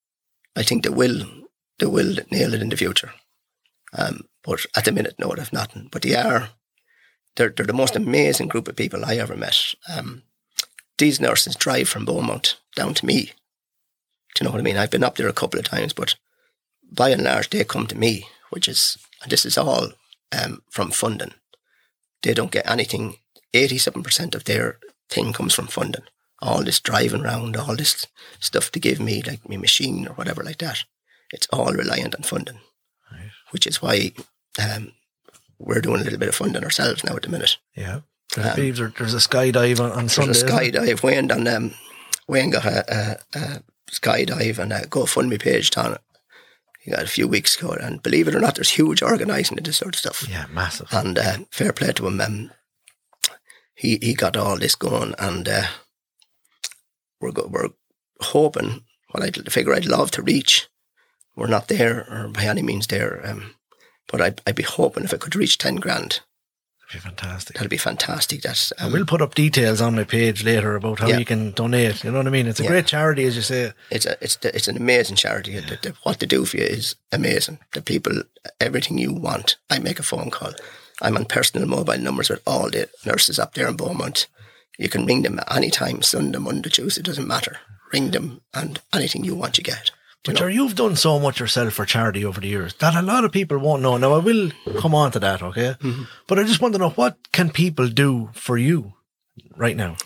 I think they will. They will nail it in the future. Um, but at the minute, no, they have nothing. But they are, they're, they're the most amazing group of people I ever met. Um, these nurses drive from Beaumont down to me. Do you know what I mean? I've been up there a couple of times, but by and large, they come to me, which is, and this is all um, from funding. They don't get anything. eighty-seven percent of their thing comes from funding. All this driving around, all this stuff to give me, like my machine or whatever like that. It's all reliant on funding, right. Which is why um, we're doing a little bit of funding ourselves now at the minute. Yeah. Um, there's, a, there's a skydive on, on Sunday. There's a skydive. Wayne, done, um, Wayne got a, a, a skydive and a GoFundMe page on it. He got a few weeks ago. And believe it or not, there's huge organising of this sort of stuff. Yeah, massive. And uh, fair play to him. Um, he, he got all this going and uh, we're, go, we're hoping, well, I'd, the figure I'd love to reach. We're not there, or by any means there, um, but I'd, I'd be hoping if I could reach ten grand. That'd be fantastic. That'd be fantastic. That's, um, I will put up details on my page later about how yeah. you can donate. You know what I mean? It's a yeah. great charity, as you say. It's a, it's the, it's an amazing charity. Yeah. The, the, what they do for you is amazing. The people, everything you want. I make a phone call. I'm on personal mobile numbers with all the nurses up there in Beaumont. You can ring them any time, Sunday, Monday, Tuesday, it doesn't matter. Ring them and anything you want, you get. But you know, you've done so much yourself for charity over the years that a lot of people won't know. Now, I will come on to that, okay? Mm-hmm. But I just want to know, what can people do for you right now?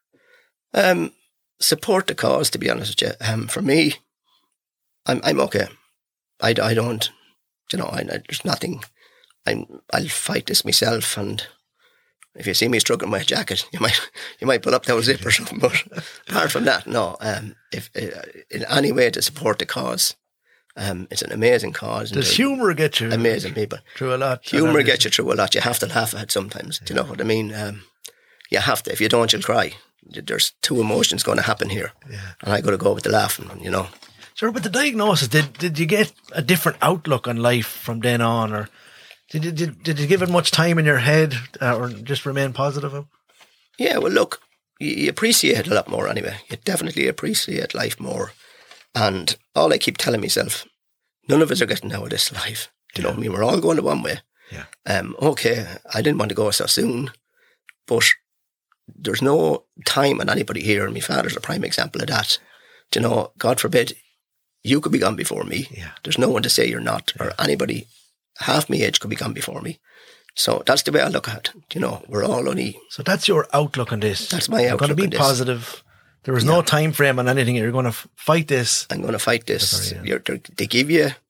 Um, support the cause, to be honest with you. Um, for me, I'm I'm okay. I, I don't, you know, I, I, there's nothing. I'm, I'll fight this myself, and if you see me struggling with my jacket, you might you might pull up that zip or something. But apart from that, no. Um, if uh, in any way to support the cause, um, it's an amazing cause. Does humour get you amazing people through a lot? Humour gets you through a lot. You have to laugh at it sometimes. Yeah. Do you know what I mean? Um, you have to. If you don't, you'll cry. There's two emotions going to happen here, yeah. And I got to go with the laughing. You know. Sure, but the diagnosis, did did you get a different outlook on life from then on, or? Did you, did, did you give it much time in your head uh, or just remain positive? Yeah, well, look, you, you appreciate it a lot more anyway. You definitely appreciate life more. And all I keep telling myself, none of us are getting out of this life. Do you yeah. know what I mean? We're all going to one way. Yeah. Um, okay, I didn't want to go so soon, but there's no time on anybody here. And my father's a prime example of that. Do you know, God forbid, you could be gone before me. Yeah. There's no one to say you're not, or anybody half my age could be gone before me. So that's the way I look at it. You know, we're all only... So that's your outlook on this. That's my outlook on this. You're going to be positive. There is yeah. no time frame on anything. You're going to f- fight this. I'm going to fight this. You're, they give you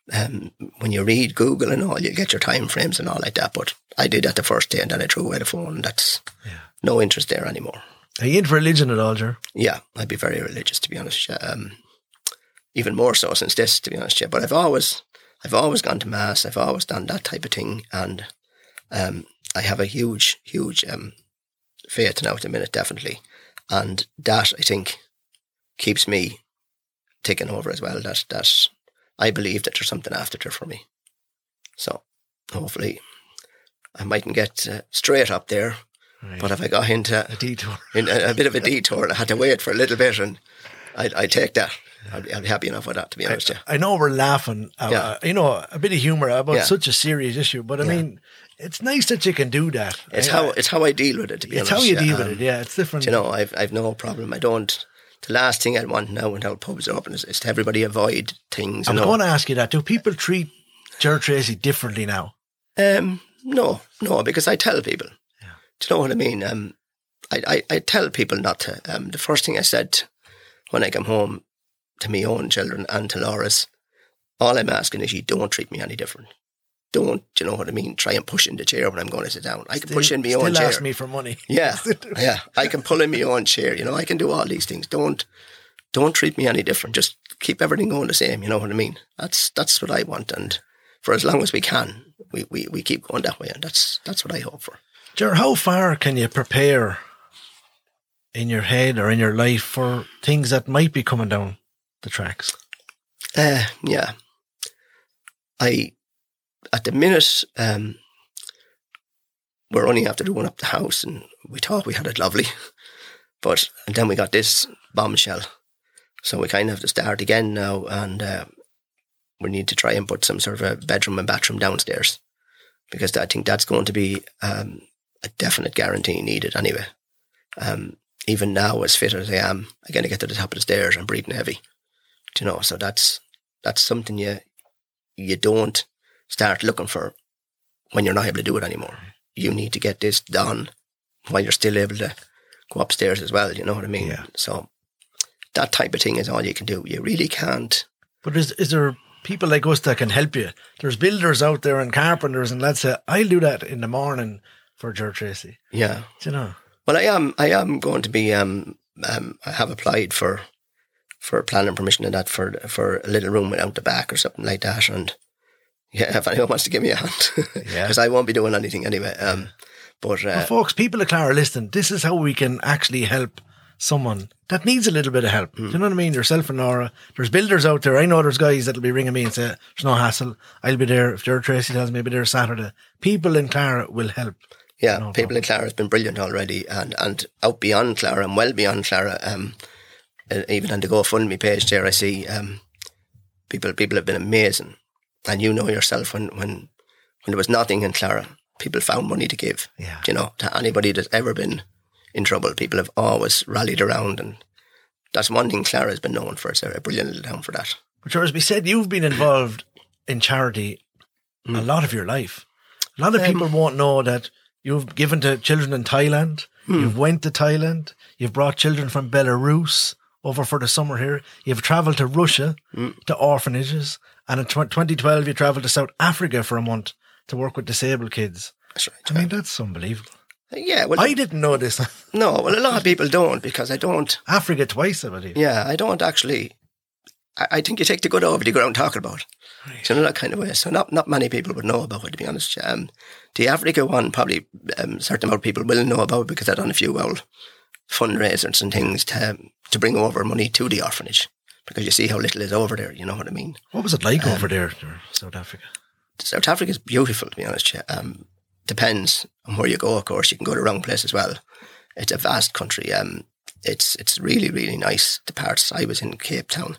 um, when you read Google and all, you get your time frames and all like that. But I did that the first day and then I threw away the phone. And that's Yeah. no interest there anymore. Are you into religion at all, Ger? Yeah, I'd be very religious, to be honest. Yeah. Um, even more so since this, to be honest. Yeah. But I've always, I've always gone to mass. I've always done that type of thing, and um, I have a huge, huge um, faith now at the minute, definitely, and that I think keeps me taking over as well. That that I believe that there's something after there for me. So hopefully, I mightn't get uh, straight up there. Right. But if I got into A detour. in a, a bit of a detour and I had to wait for a little bit, and I'd, I'd take that. I'd, I'd be happy enough with that, to be honest. Yeah. I know we're laughing, uh, Yeah. you know, a bit of humour about Yeah. such a serious issue, but I Yeah. mean, it's nice that you can do that. It's I- how I- it's how I deal with it, to be it's honest. how you deal Um, with it. Yeah, it's different. You know, I've I've no problem. I don't. The last thing I want now when our pubs are open is, is to everybody avoid things. I You was know? going to ask you that. Do people treat Ger Tracy differently now? Um, no, no, because I tell people. Yeah. Do you know what I mean? Um, I, I, I tell people not to. Um, the first thing I said when I come home to my own children and to Laura's, all I'm asking is you don't treat me any different. Don't, do you know what I mean? Try and push in the chair when I'm going to sit down. I can Still- push in my still own chair. ask me for money. Yeah, yeah. I can pull in my own chair. You know, I can do all these things. Don't, don't treat me any different. Just keep everything going the same. You know what I mean? That's that's what I want, and for as long as we can, we, we, we keep going that way, and that's that's what I hope for. Ger, how far can you prepare in your head or in your life for things that might be coming down the tracks? Uh, yeah. I, at the minute, um, we're only after doing up the house, and we thought we had it lovely, but and then we got this bombshell, so we kind of have to start again now, and uh, we need to try and put some sort of a bedroom and bathroom downstairs, because I think that's going to be um, a definite guarantee needed anyway. Um, even now, as fit as I am, I'm going to get to the top of the stairs and breathing heavy. Do you know? So that's that's something you you don't start looking for when you're not able to do it anymore. You need to get this done while you're still able to go upstairs as well. You know what I mean? Yeah. So that type of thing is all you can do. You really can't. But is is there people like us that can help you? There's builders out there and carpenters, and let's say I'll do that in the morning for Ger Tracy. Yeah. Do you know? Well, I am. I am going to be. Um. Um. I have applied for for planning permission and that for for a little room without the back or something like that. And yeah, if anyone wants to give me a hand, Yeah. because I won't be doing anything anyway. Um. But uh, Well, folks, people of Clara, listen, this is how we can actually help someone that needs a little bit of help. Do you know what I mean? Yourself and Nora. There's builders out there. I know there's guys that'll be ringing me and say, there's no hassle. I'll be there. If Ger Tracy tells me I'll be there Saturday. People in Clara will help. yeah, No people in Clara has been brilliant already, and, and out beyond Clara and well beyond Clara. Um, uh, even on the GoFundMe page there, I see um, people people have been amazing, and you know yourself when when when there was nothing in Clara, people found money to give. Yeah. You know, to anybody that's ever been in trouble, people have always rallied around, and that's one thing Clara has been known for. It's a brilliant little town for that. But Ger, as we said, you've been involved in charity a lot of your life. A lot of Um, people won't know that you've given to children in Thailand. You've went to Thailand. You've brought children from Belarus over for the summer here. You've travelled to Russia, to orphanages. And in tw- twenty twelve, you travelled to South Africa for a month to work with disabled kids. That's right. I mean, that's unbelievable. yeah, well, I didn't know this. no, well, a lot of people don't, because I don't. Africa twice, I believe. Yeah, I don't actually. I, I think you take the good over the good out talking about. Right. So in that kind of way. So not not many people would know about it, to be honest. Um, the Africa one, probably um, a certain amount of people will know about, because I've done a few old fundraisers and things to to bring over money to the orphanage, because you see how little is over there. You know what I mean? What was it like over there, Ger, South Africa? South Africa is beautiful, to be honest. Yeah. Um, depends on where you go, of course. You can go to the wrong place as well. It's a vast country. Um, it's it's really, really nice. The parts I was in Cape Town.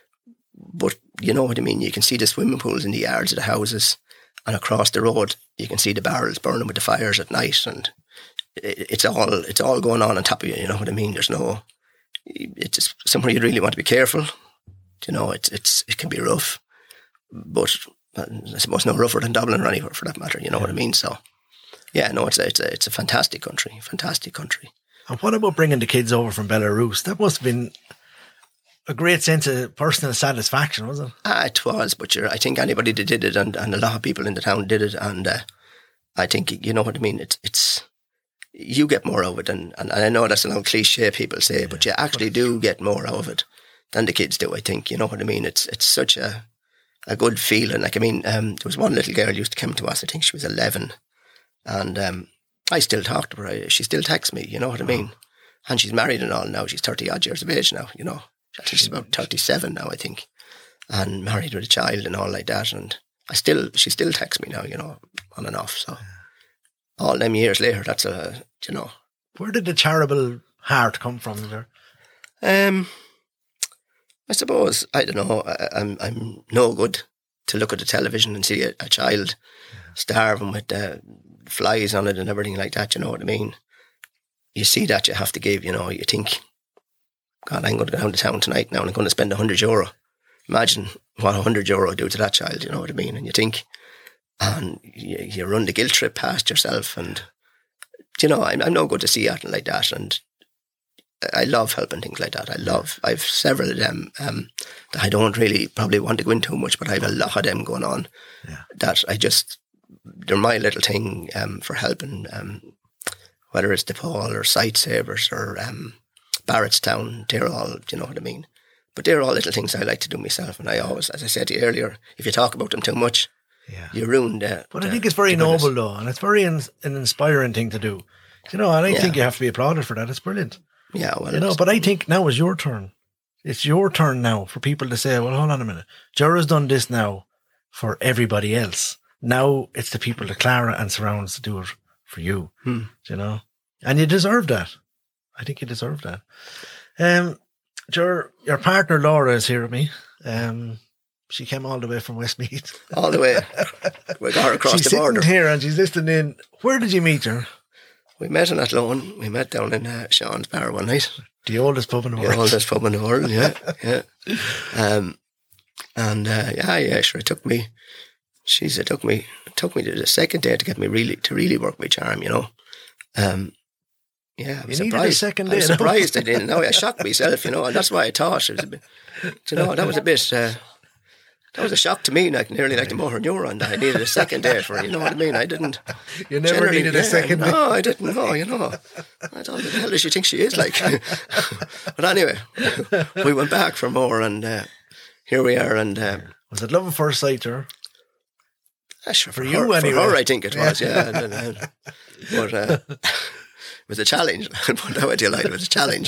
But you know what I mean? You can see the swimming pools in the yards of the houses, and across the road you can see the barrels burning with the fires at night, and it, it's all it's all going on on top of you. You know what I mean? There's no. It's just somewhere you really want to be careful. You know, it's it's it can be rough, but I suppose no rougher than Dublin or anywhere for that matter. You know what I mean? So, yeah, no, it's a, it's a it's a fantastic country, fantastic country. And what about bringing the kids over from Belarus? That must have been a great sense of personal satisfaction, was it? Ah, it was, but you're, I think anybody that did it, and, and a lot of people in the town did it, and uh, I think, you know what I mean, it's, it's you get more out of it, and, and I know that's an old cliche people say, yeah, but you actually do get more out of it than the kids do, I think, you know what I mean? It's it's such a a good feeling. Like, I mean, um, there was one little girl used to come to us, I think she was eleven, and um, I still talk to her, she still texts me, you know what I mean? And she's married and all now, she's thirty odd years of age now, you know. I think she's about thirty-seven now, I think, and married with a child and all like that, and I still, she still texts me now, you know, on and off, so all them years later, that's a, you know. Where did the charitable heart come from there? Um... I suppose, I don't know, I, I'm I'm no good to look at the television and see a, a child starving with uh, flies on it and everything like that, you know what I mean? You see that, you have to give, you know, you think, God, I'm going to go down to town tonight now and I'm going to spend a hundred euro. Imagine what a hundred euro would do to that child, you know what I mean? And you think, and you, you run the guilt trip past yourself, and, you know, I'm, I'm no good to see anything like that, and I love helping things like that. I love, I've several of them um, that I don't really probably want to go into too much, but I have a lot of them going on yeah. that I just, they're my little thing um, for helping, um, whether it's DePaul or Sight Savers or um, Barrettstown, they're all, you know what I mean? But they're all little things I like to do myself, and I always, as I said to you earlier, if you talk about them too much, yeah. you ruin the... But the, I think it's very noble though, and it's very in, an inspiring thing to do. You know, and I yeah. think you have to be applauded for that. It's brilliant. Yeah, well, you know, but I think now is your turn. It's your turn now for people to say, well, hold on a minute. Jura's done this now for everybody else. Now it's the people that Clara and surrounds to do it for you, hmm. you know, and you deserve that. I think you deserve that. Um, Jura, your partner Laura is here with me. Um, she came all the way from Westmeath. All the way. We got her across she's the border. She's sitting here and she's listening in. Where did you meet her? We met in Athlone. We met down in uh, Sean's Bar one night. The oldest pub in the, the world. The oldest pub in the world, yeah. yeah. Um, and uh, yeah, yeah, sure, it took me, she's, it took me, it took me to the second day to get me really, to really work my charm, you know. Um, yeah, I was you surprised. A second day, I was no? surprised I didn't know. I shocked myself, you know, and that's why I thought it was a bit, you know, that was a bit, uh, that was a shock to me, like nearly like the motor neuron that I needed a second day for, you know what I mean? I didn't. You never needed a second day? No, I didn't know, you know. I don't know who the hell does she think she is, like. But anyway, we went back for more, and uh, here we are. And uh, was it love at first sight, or? Uh, sure, for, for her, you, anyway. For her, I think it was, yeah. and, and, and, but uh, it was a challenge. Put that way to you, like, it was a challenge.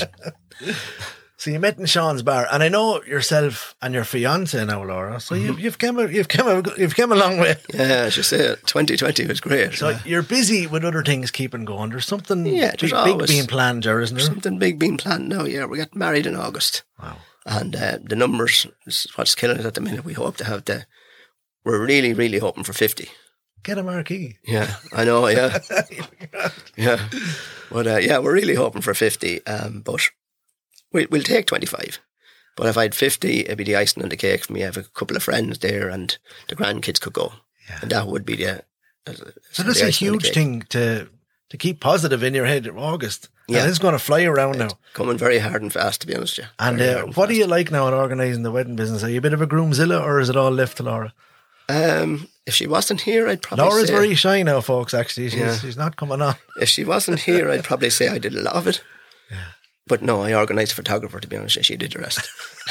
So you met in Sean's Bar, and I know yourself and your fiance now, Laura. So mm-hmm. you've you've come a, you've come a, you've come a long way. Yeah, as you say, twenty twenty was great. So yeah. you're busy with other things keeping going. There's something yeah, big, big being planned, there, isn't there? Something big being planned now. Yeah, we got married in August. Wow! And uh, the numbers is what's killing us at the minute. We hope to have the. We're really, really hoping for fifty. Get a marquee. Yeah, I know. Yeah, yeah. But uh, yeah, we're really hoping for fifty. Um, but we, we'll take twenty-five. But if I had fifty, it'd be the icing on the cake for me. I have a couple of friends there, and the grandkids could go, yeah. and that would be the. Uh, so that's a huge thing to to keep positive in your head. August, yeah, and it's going to fly around it's now. Coming very hard and fast, to be honest with you. And uh, what do you like now at organising the wedding business? Are you a bit of a groomzilla, or is it all left to Laura? Um, if she wasn't here, I'd probably Laura's say... very shy now, folks, actually. She's, yeah. she's not coming on. If she wasn't here, I'd probably say I did a lot of it. Yeah. But no, I organised a photographer, to be honest. She did the rest.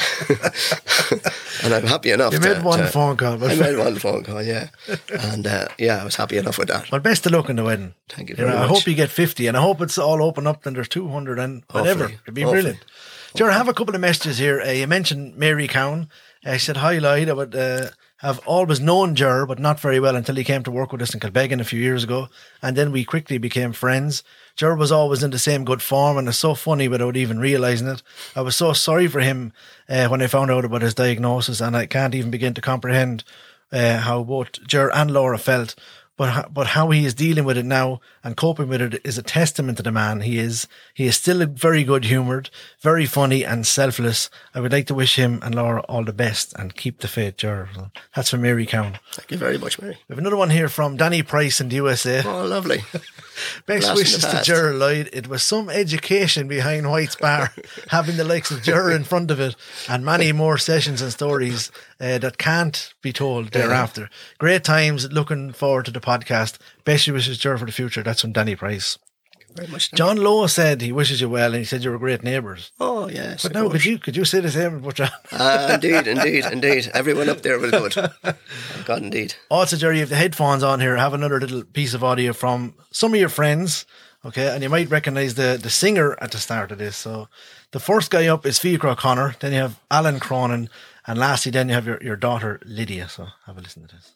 And I'm happy enough. You made to, one to, phone call. I made one phone call, yeah. And uh, yeah, I was happy enough with that. Well, best of luck in the wedding. Thank you you very know, much. I hope you get fifty, and I hope it's all open up and there's two hundred and whatever. Hopefully. It'd be Hopefully. brilliant. Sure, I have a couple of messages here. Uh, you mentioned Mary Cowan. Uh, she said, hi, Lloyd. I would uh, have always known Ger, but not very well until he came to work with us in Kilbeggan a few years ago. And then we quickly became friends. Ger was always in the same good form and is so funny without even realising it. I was so sorry for him uh, when I found out about his diagnosis, and I can't even begin to comprehend uh, how both Ger and Laura felt. But but how he is dealing with it now and coping with it is a testament to the man he is. He is still very good-humoured, very funny and selfless. I would like to wish him and Laura all the best and keep the faith, Ger. That's from Mary Cowan. Thank you very much, Mary. We have another one here from Danny Price in the U S A. Oh, lovely. Best wishes to Gerald Lloyd. It was some education behind White's Bar, having the likes of Gerald in front of it, and many more sessions and stories uh, that can't be told thereafter. Yeah. Great times. Looking forward to the podcast. Best wishes, Gerald, for the future. That's from Danny Price. Very much. John Lowe said he wishes you well, and he said you were great neighbours. Oh yes. But now, could you could you say the same about John? uh, indeed, indeed, indeed. Everyone up there was good. God, indeed. Also, Jerry, you have the headphones on here. Have another little piece of audio from some of your friends, okay? And you might recognise the the singer at the start of this. So, the first guy up is Fiachra O'Connor. Then you have Alan Cronin, and lastly, then you have your, your daughter Lydia. So, have a listen to this.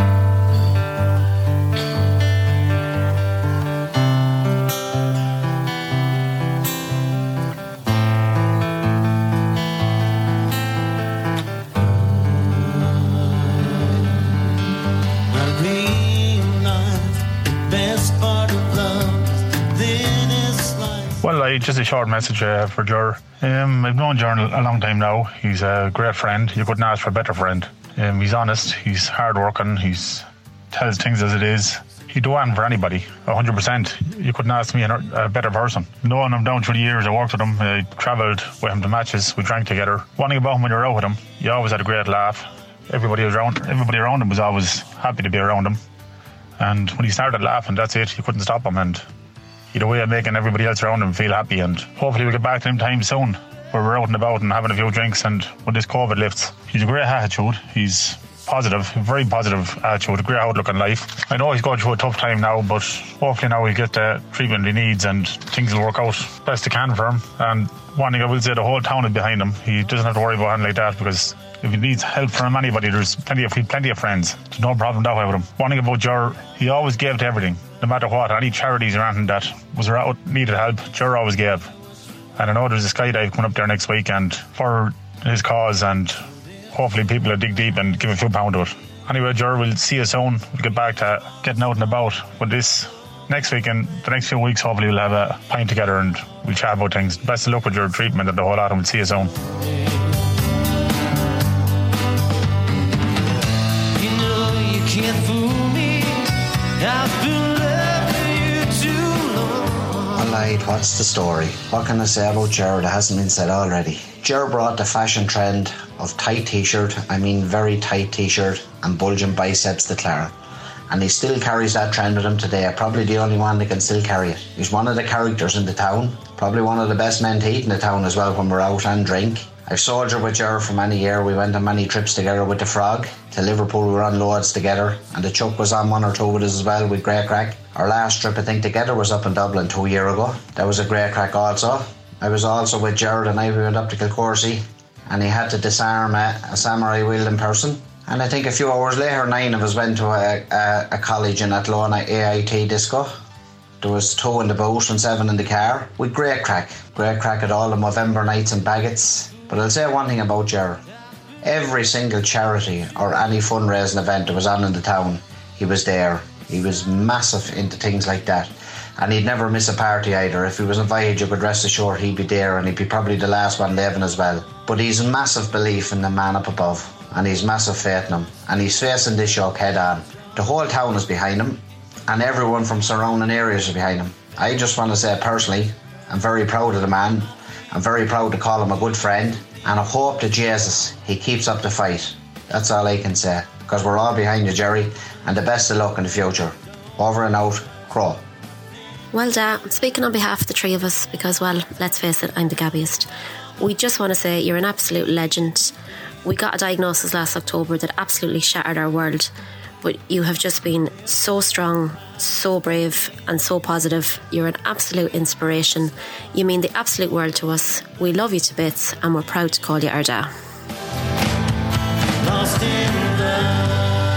Well, I, just a short message uh, for Ger. Um, I've known Ger a long time now. He's a great friend. You couldn't ask for a better friend. Um, he's honest. He's hardworking. He's tells things as it is. He'd do anything for anybody, one hundred percent. You couldn't ask me a, a better person. Knowing him down through the years, I worked with him. I travelled with him to matches. We drank together. One thing about him, when you're out with him, you always had a great laugh. Everybody was around. Everybody around him was always happy to be around him. And when he started laughing, that's it. You couldn't stop him. And he had a way of making everybody else around him feel happy, and hopefully we'll get back to him time soon where we're out and about and having a few drinks, and when this COVID lifts. He's a great attitude. He's positive, a very positive attitude, a great outlook on life. I know he's going through a tough time now, but hopefully now he'll get the treatment he needs and things will work out best they can for him. And one thing I will say, the whole town is behind him. He doesn't have to worry about anything like that, because if he needs help from anybody, there's plenty of plenty of friends. There's no problem that way with him. One thing about Ger, he always gave to everything, no matter what. Any charities or anything that was around, needed help, Ger always gave. And I know there's a skydive coming up there next week, and for his cause, and hopefully people will dig deep and give a few pound to it. Anyway, Ger, we'll see you soon. We'll get back to getting out and about with this next week, and the next few weeks hopefully we'll have a pint together and we'll chat about things. Best of luck with your treatment and the whole lot, and we'll see you soon. Can't fool me. I've been loving you too long. Alright, what's the story? What can I say about Ger that hasn't been said already? Ger brought the fashion trend of tight t-shirt, I mean very tight t-shirt, and bulging biceps to Clara. And he still carries that trend with him today. Probably the only one that can still carry it. He's one of the characters in the town. Probably one of the best men to eat in the town as well when we're out and drink. I've soldiered with Ger for many years. We went on many trips together with the Frog. To Liverpool we were on loads together. And the Chuck was on one or two with us as well with great crack. Our last trip I think together was up in Dublin two years ago. That was a great crack also. I was also with Ger the night we went up to Kilcorsey. And he had to disarm a, a samurai wielding person. And I think a few hours later, nine of us went to a, a, a college in Athlone A I T disco. There was two in the boat and seven in the car. With great crack. Great crack at all the Movember nights and Baggots. But I'll say one thing about Ger. Every single charity or any fundraising event that was on in the town, he was there. He was massive into things like that. And he'd never miss a party either. If he was invited, you could rest assured he'd be there, and he'd be probably the last one leaving as well. But he's a massive belief in the man up above, and he's massive faith in him. And he's facing this yoke head on. The whole town is behind him, and everyone from surrounding areas is behind him. I just want to say personally, I'm very proud of the man. I'm very proud to call him a good friend, and I hope to Jesus he keeps up the fight. That's all I can say, because we're all behind you, Jerry, and the best of luck in the future. Over and out, Crow. Well, Da, I'm speaking on behalf of the three of us because, well, let's face it, I'm the gabbiest. We just want to say you're an absolute legend. We got a diagnosis last October that absolutely shattered our world, but you have just been so strong, so brave and so positive. You're an absolute inspiration. You mean the absolute world to us. We love you to bits and we're proud to call you our Da. Lost in love.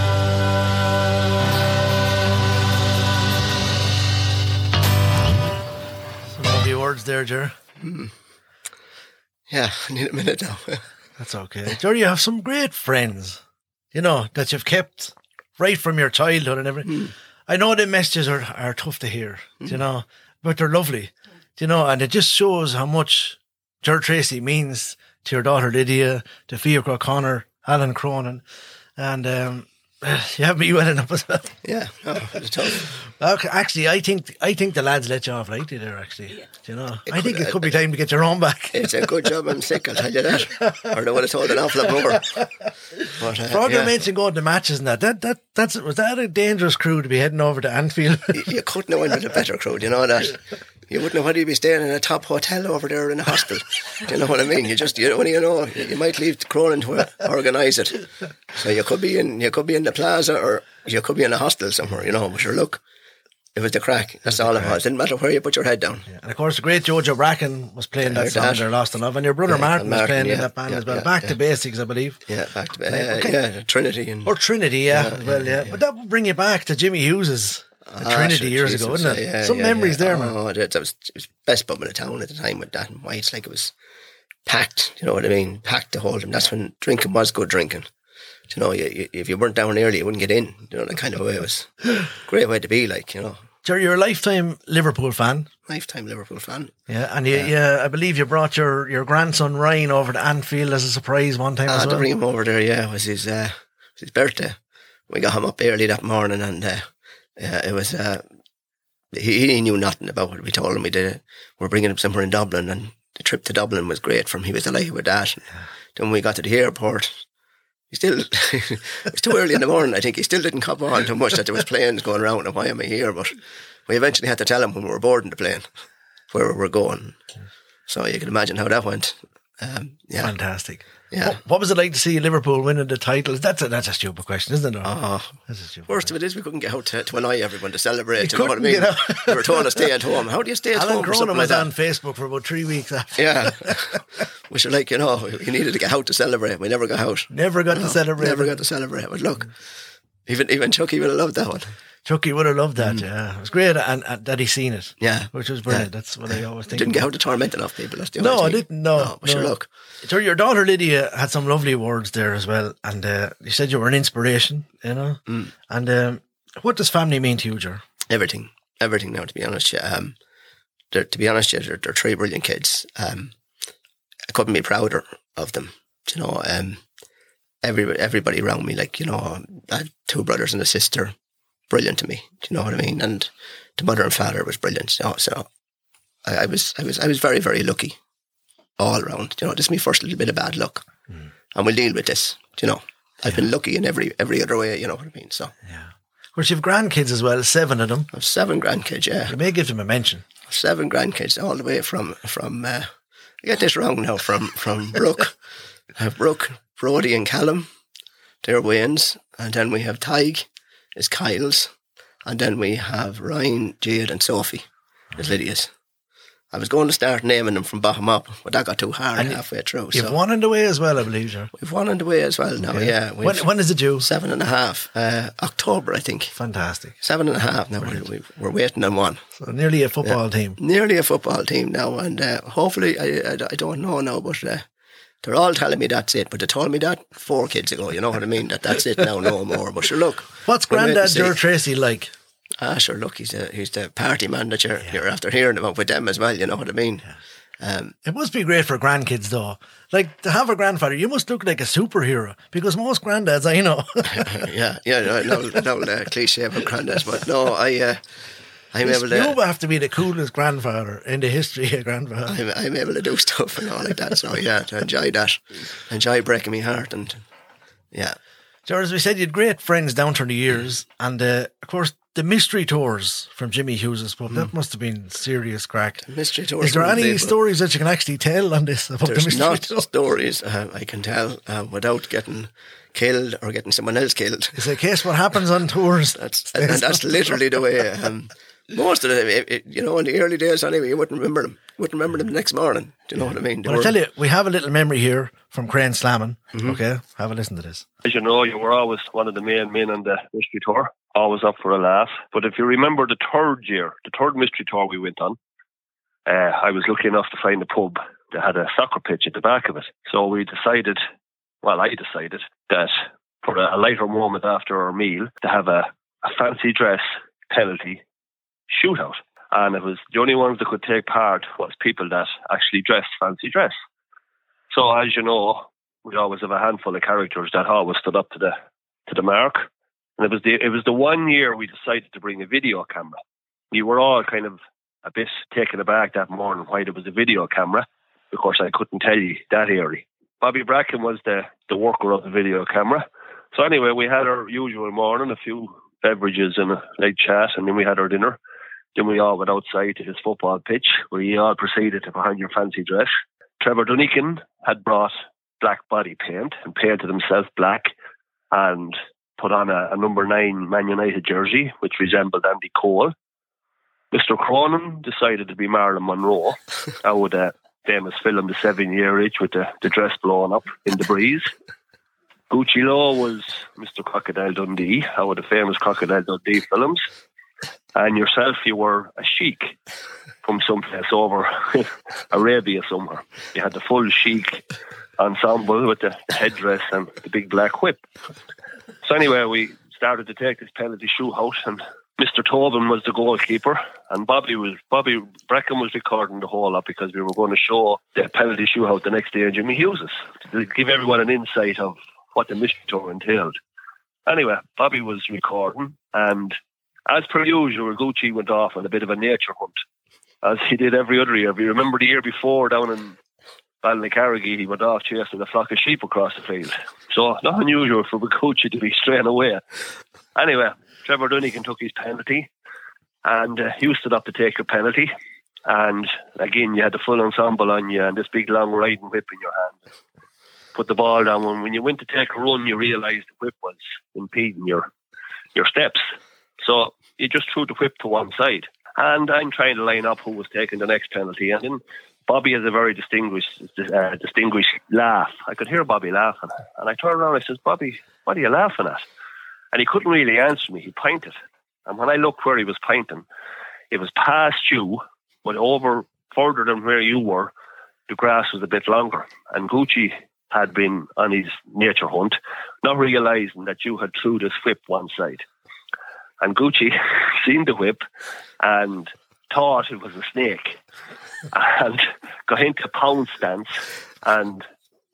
Some lovely words there, Ger. Hmm. Yeah, I need a minute now. That's okay. Ger, you have some great friends, you know, that you've kept right from your childhood and everything. Mm. I know the messages are, are tough to hear, mm. you know, but they're lovely, you know, and it just shows how much Ger Tracy means to your daughter Lydia, to Fiachra O'Connor, Alan Cronin, and um, You have me well enough as well. Yeah, no, it's tough. Okay, actually, I think I think the lads let you off lightly there. Actually, yeah. Do you know, it I could, think it uh, could be time to get your own back. It's a good job I'm sick, I'll tell you that. Or they would have told an awful lot more. But, uh, Frogger yeah. mentioned going to matches and that. That that that's was that a dangerous crew to be heading over to Anfield? you, you couldn't have went with a better crew. Do you know that? You wouldn't know whether you'd be staying in a top hotel over there in a hostel. Do you know what I mean? You just, you know, when you know, you might leave Cronin to organise it. So you could be in, you could be in the plaza, or you could be in a hostel somewhere. You know, but sure, look, it was the crack. That's all it was. Didn't matter where you put your head down. Yeah. And of course, the great Jojo Bracken was playing Yeah, that song that. there, Lost in Love, and your brother Yeah, Martin, was Martin, playing yeah, in that band yeah, as well. yeah, Back yeah. to basics, I believe. Yeah, back to uh, Okay. yeah, Trinity and Or Trinity, yeah, Yeah, well, yeah. yeah, But that will bring you back to Jimmy Hughes's at Ah, Trinity sure, years Jesus, ago, isn't it? yeah, Some yeah, memories yeah. there, man. Oh, that was, it was best pub in the town at the time with that and White's. Like, it was packed. You know what I mean? Packed to hold them. That's when drinking was good drinking. You know, you, you, if you weren't down early, you wouldn't get in. You know, that kind of way. It was a great way to be. Like, you know, Jerry, you're a lifetime Liverpool fan. lifetime Liverpool fan. Yeah, and you, yeah. I believe you brought your, your grandson Ryan over to Anfield as a surprise one time I as had to well. bring him over there. Yeah, it was his uh, it was his birthday. We got him up early that morning, and uh, yeah, it was. Uh, he, he knew nothing about it. We told him we did it. We're bringing him somewhere in Dublin, and the trip to Dublin was great for him. He was delighted with that. And then when we got to the airport, he still it was too early in the morning. I think he still didn't cop on too much that there was planes going around and why am I here? But we eventually had to tell him when we were boarding the plane where we were going. So you can imagine how that went. Um, yeah. Fantastic. Yeah. What, what was it like to see Liverpool winning the title? That's a, that's a stupid question, isn't it? Oh, That's a stupid worst of it is we couldn't get out to, to annoy everyone to celebrate. You You know what I couldn't mean? get out. We were told to stay at home. How do you stay at Alan home for Cronin something like was that? on Facebook for about three weeks after. Yeah. Which are like, you know, you needed to get out to celebrate. We never got out. Never got No, to celebrate. Never got to celebrate. But look, even even Chucky would have loved that one. Chucky would have loved that, yeah. It was great and, and that he seen it. Yeah. Which was brilliant. Yeah. That's what I always think. Didn't get out to torment enough people. That's the No, only I thing. didn't, no. No, but sure, no. look. So your daughter Lydia had some lovely words there as well. And uh, you said you were an inspiration, you know. Mm. And um, what does family mean to you, Ger? Everything. Everything now, to be honest. Yeah. Um, they're, to be honest, yeah, they're, they're three brilliant kids. Um, I couldn't be prouder of them. You know, um, every, everybody around me, like, you know, I had two brothers and a sister. Brilliant to me. Do you know what I mean? And the mother and father was brilliant. You know, so I, I was, I was, I was very, very lucky all around. You know, this is my first little bit of bad luck, mm. and we'll deal with this. Do you know, I've yeah. been lucky in every every other way. You know what I mean? So yeah. Of course, you have grandkids as well. Seven of them. I have seven grandkids. Yeah, you may give them a mention. Seven grandkids, all the way from from. Uh, I get this wrong now. From from Brooke, I have Brooke, Brody, and Callum. They're Wayne's, and then we have Tig. Is Kyle's, and then we have Ryan, Jade, and Sophie is Lydia's. I was going to start naming them from bottom up, but that got too hard and halfway through. You've so. one in the way as well, I believe, sir. We've one in the way as well now, okay. yeah. When, when is it due? Seven and a half. Uh, October, I think. Fantastic. Seven and a half now. We're, we're waiting on one. So nearly a football yeah. team. Nearly a football team now, and uh, hopefully, I, I, I don't know now, but uh, they're all telling me that's it. But they told me that four kids ago, you know what I mean? That that's it now, no more. But sure, look. What's Grandad Ger Tracy like? Ah, sure, look, he's the, he's the party man that you're, yeah. you're after hearing about with them as well, you know what I mean? Yeah. Um, it must be great for grandkids, though. Like, to have a grandfather, you must look like a superhero, because most granddads I know. yeah, yeah, no, no, no uh, cliche about granddads, but no, I... Uh, I'm able to, you have to be the coolest grandfather in the history of grandfather. I'm, I'm able to do stuff and all like that, so yeah, to enjoy that. Enjoy breaking my heart, and yeah. So as we said, you had great friends down through the years, and uh, of course the mystery tours from Jimmy Hughes's pub, mm. that must have been serious crack. The mystery tours. Is there any stories that you can actually tell on this about There's the mystery not tours? stories uh, I can tell uh, without getting killed or getting someone else killed. It's a case what happens on tours. That's and, and that's literally the way. Um, most of them, it, it, you know, in the early days anyway, you wouldn't remember them. You wouldn't remember them the next morning. Do you know what I mean? They Well, were, I tell you, we have a little memory here from Crane Slamming. Mm-hmm. Okay, have a listen to this. As you know, you were always one of the main men on the mystery tour, always up for a laugh. But if you remember the third year, the third mystery tour we went on, uh, I was lucky enough to find a pub that had a soccer pitch at the back of it. So we decided, well, I decided that for a lighter moment after our meal, to have a, a fancy dress penalty shootout. And it was the only ones that could take part was people that actually dressed fancy dress. So as you know, we always have a handful of characters that always stood up to the to the mark. And it was the it was the one year we decided to bring a video camera. We were all kind of a bit taken aback that morning why there was a video camera. Of course, I couldn't tell you that early. Bobby Bracken was the, the worker of the video camera. So anyway, we had our usual morning, a few beverages and a light chat, and then we had our dinner. Then we all went outside to his football pitch, where he all proceeded to put on your fancy dress. Trevor Dunnigan had brought black body paint and painted himself black and put on a, a number nine Man United jersey, which resembled Andy Cole. Mister Cronin decided to be Marilyn Monroe out with a famous film, The Seven-Year Itch, with the, the dress blowing up in the breeze. Gucci Lowe was Mister Crocodile Dundee out with the famous Crocodile Dundee films. And yourself, you were a sheik from someplace over Arabia somewhere. You had the full sheik ensemble with the, the headdress and the big black whip. So anyway, we started to take this penalty shootout, and Mister Tobin was the goalkeeper, and Bobby was Bobby Bracken was recording the whole lot because we were going to show the penalty shootout the next day in Jimmy Hughes's to give everyone an insight of what the mystery tour entailed. Anyway, Bobby was recording, and as per usual, Gucci went off on a bit of a nature hunt, as he did every other year. If you remember the year before down in Ballycarrigy, he went off chasing a flock of sheep across the field. So not unusual for Gucci to be straying away. Anyway, Trevor Dunnigan took his penalty, and uh, you stood up to take a penalty. And again, you had the full ensemble on you and this big long riding whip in your hand. Put the ball down. When, when you went to take a run, you realised the whip was impeding your your steps. So you just threw the whip to one side. And I'm trying to line up who was taking the next penalty. And then Bobby has a very distinguished uh, distinguished laugh. I could hear Bobby laughing. And I turned around and I said, Bobby, what are you laughing at? And he couldn't really answer me. He pointed. And when I looked where he was pointing, it was past you, but over further than where you were, the grass was a bit longer. And Gucci had been on his nature hunt, not realising that you had threw this whip one side. And Gucci seen the whip and thought it was a snake and got into pound stance and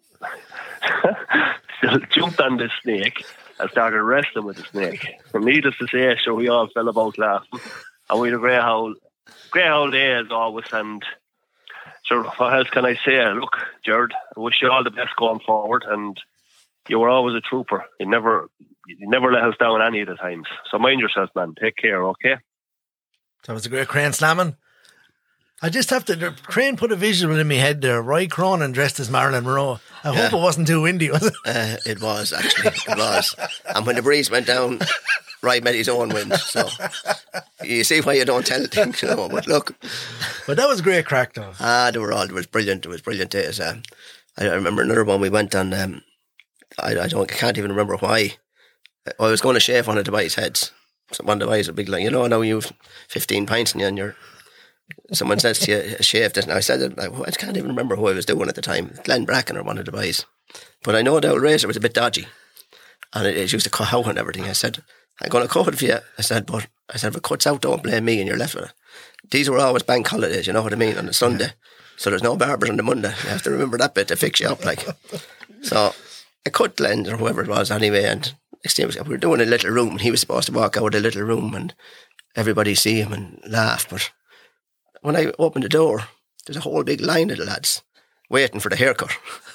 jumped on the snake and started wrestling with the snake. And needless to say, so we all fell about laughing. And we had a great whole, great whole day as always. And so what else can I say? Look, Jared, I wish you all the best going forward. And you were always a trooper. You never, you never let us down any of the times. So mind yourself, man. Take care, okay? That was a great Crane slamming. I just have to, Crane put a visual in my head there. Roy Cronin dressed as Marilyn Monroe. I yeah. hope it wasn't too windy, was it? Uh, it was, actually. It was. And when the breeze went down, Roy made his own wind. So you see why you don't tell things, you know. But look. But that was great crack, though. Ah, they were all, it was brilliant. It was brilliant days. Um, I remember another one we went on, um, I, I don't, I can't even remember why. I was going to shave one of the boys' heads. So one of the boys a big, like, you know, now you've fifteen pints in you and you're, someone says to you, shave this. And I said it, I can't even remember who I was doing at the time. Glenn Bracken or one of the boys. But I know the old razor was a bit dodgy. And it, it used to cut out and everything. I said, I'm going to cut it for you. I said, but I said, if it cuts out, don't blame me and you're left with it. These were always bank holidays, you know what I mean, on a Sunday. So there's no barbers on the Monday. You have to remember that bit to fix you up, like. So I cut Glenn or whoever it was anyway. And next day we were doing a little room. And he was supposed to walk out of the little room and everybody see him and laugh. But when I opened the door, there's a whole big line of the lads waiting for the haircut.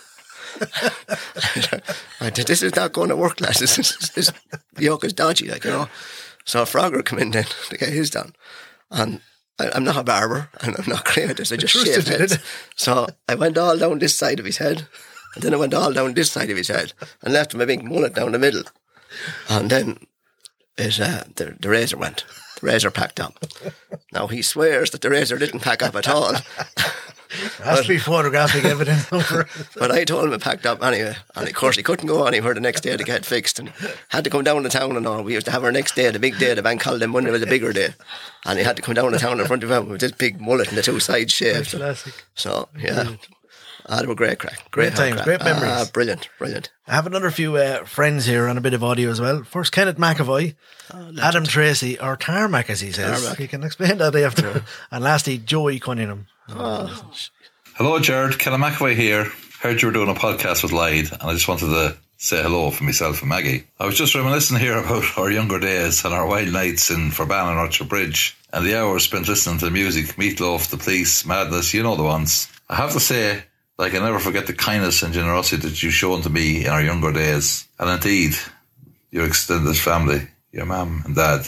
I said, this is not going to work, lads. This, this, this yoke is dodgy, like, you know. So Frogger come in then to get his done. And I, I'm not a barber and I'm not creative, so I just shaved heads. So I went all down this side of his head, and then I went all down this side of his head and left him a big mullet down the middle. And then it, uh, the, the razor went. The razor packed up. Now he swears that the razor didn't pack up at all. Has to be photographic evidence over it. But I told him it packed up anyway. And of course he couldn't go anywhere the next day to get fixed and had to come down to town and all. We used to have our next day, the big day, the bank holiday Monday was a bigger day. And he had to come down to town in front of him with this big mullet and the two sides shaved. Classic. So, yeah. Ah, they were great crack. Great, great times, crack. great memories. Ah, brilliant, brilliant. I have another few uh, friends here and a bit of audio as well. First, Kenneth McAvoy, oh, Adam Tracy, or Tarmac as he says. Tarmac. You can explain that after. And lastly, Joey Cunningham. Oh. Hello, Jared. Kenneth McAvoy here. Heard you were doing a podcast with Lloyd, and I just wanted to say hello for myself and Maggie. I was just reminiscing here about our younger days and our wild nights in Forban and Orchard Bridge, and the hours spent listening to the music, Meatloaf, The Police, Madness, you know the ones. I have to say, like, I never forget the kindness and generosity that you've shown to me in our younger days, and indeed, your extended family, your mum and dad.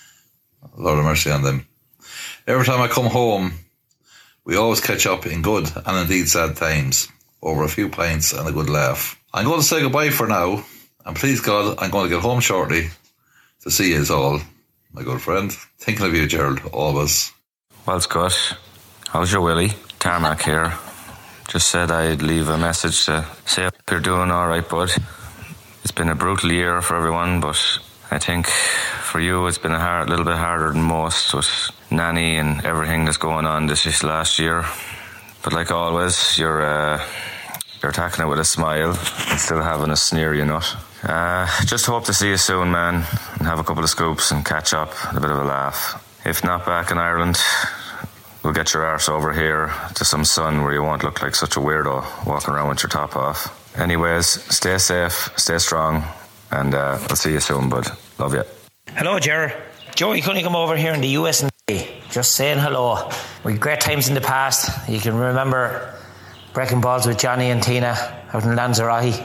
Lord have mercy on them. Every time I come home, we always catch up in good and indeed sad times over a few pints and a good laugh. I'm going to say goodbye for now, and please God, I'm going to get home shortly to see you all, my good friend. Thinking of you, Gerald, always. Well, Scott, how's your Willie? Tarmac here. Just said I'd leave a message to say if you're doing all right, bud. It's been a brutal year for everyone, but I think for you it's been a hard, little bit harder than most with Nanny and everything that's going on this last year. But like always, you're uh, you're attacking it with a smile and still having a sneer, you know. Uh, just hope to see you soon, man, and have a couple of scoops and catch up and a bit of a laugh. If not back in Ireland, we'll get your arse over here to some sun where you won't look like such a weirdo walking around with your top off. Anyways, stay safe, stay strong, and uh, I'll see you soon, bud. Love you. Hello, Ger. Joey couldn't come over here in the U S and just saying hello. We had great times in the past. You can remember breaking balls with Johnny and Tina out in Lanzarote,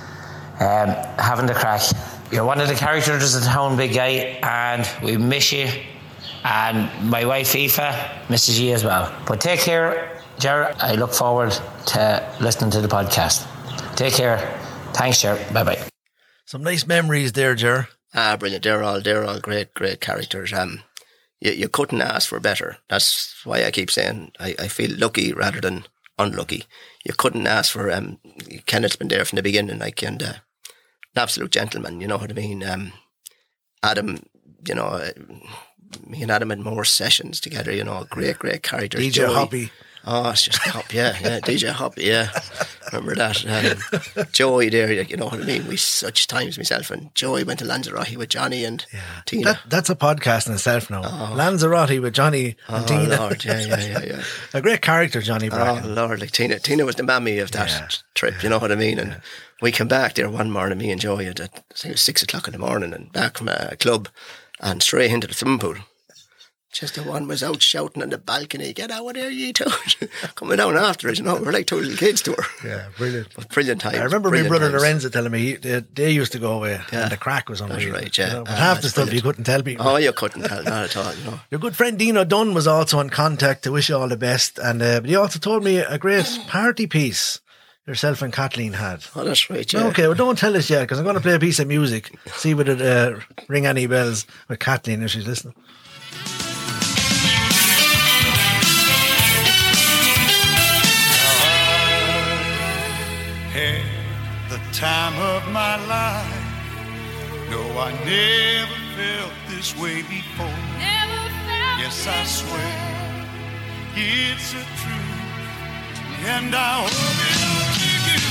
um, having the crack. You're one of the characters of the town, big guy, and we miss you. And my wife Aoife misses you as well. But take care, Ger. I look forward to listening to the podcast. Take care. Thanks, Ger. Bye bye. Some nice memories there, Ger. Ah, brilliant. They're all they're all great, great characters. Um, you, you couldn't ask for better. That's why I keep saying I, I feel lucky rather than unlucky. You couldn't ask for um. Kenneth's been there from the beginning, like, and uh, an absolute gentleman. You know what I mean? Um, Adam, you know, uh, me and Adam had more sessions together. You know, great, great characters. D J Joey. Hoppy. Oh, it's just Hop, yeah, yeah, D J Hoppy, yeah. Remember that? Um, Joey there, you know what I mean? We such times, myself and Joey went to Lanzarote with Johnny and yeah. Tina. That, that's a podcast in itself now. Oh. Lanzarote with Johnny and oh, Tina. Lord, yeah, yeah, yeah, yeah. A great character, Johnny Bracken. Oh, Lord, like Tina. Tina was the mammy of that yeah. trip, you know what I mean? And yeah. we came back there one morning, me and Joey, at I think it was six o'clock in the morning, and back from a club and straight into the swimming pool. Just the one was out shouting on the balcony, "Get out of there, you two!" Coming down after us, you know, we're like two little kids to her. Yeah, brilliant. But brilliant times. I remember my brother times. Lorenzo telling me they, they used to go away yeah. and the crack was unreal. That's right, yeah. You know, but uh, half the stuff brilliant. You couldn't tell people. Oh, you couldn't tell, not at all, you know. Your good friend Dino Dunn was also in contact to wish you all the best, and uh, but he also told me a great party piece yourself and Kathleen had. Oh, that's right, yeah. Okay, well, don't tell us yet, because I'm going to play a piece of music, see whether it uh, ring any bells with Kathleen if she's listening. The time of my life. No, I never felt this way before. Never felt yes, I swear it's a truth, and I owe it all to you.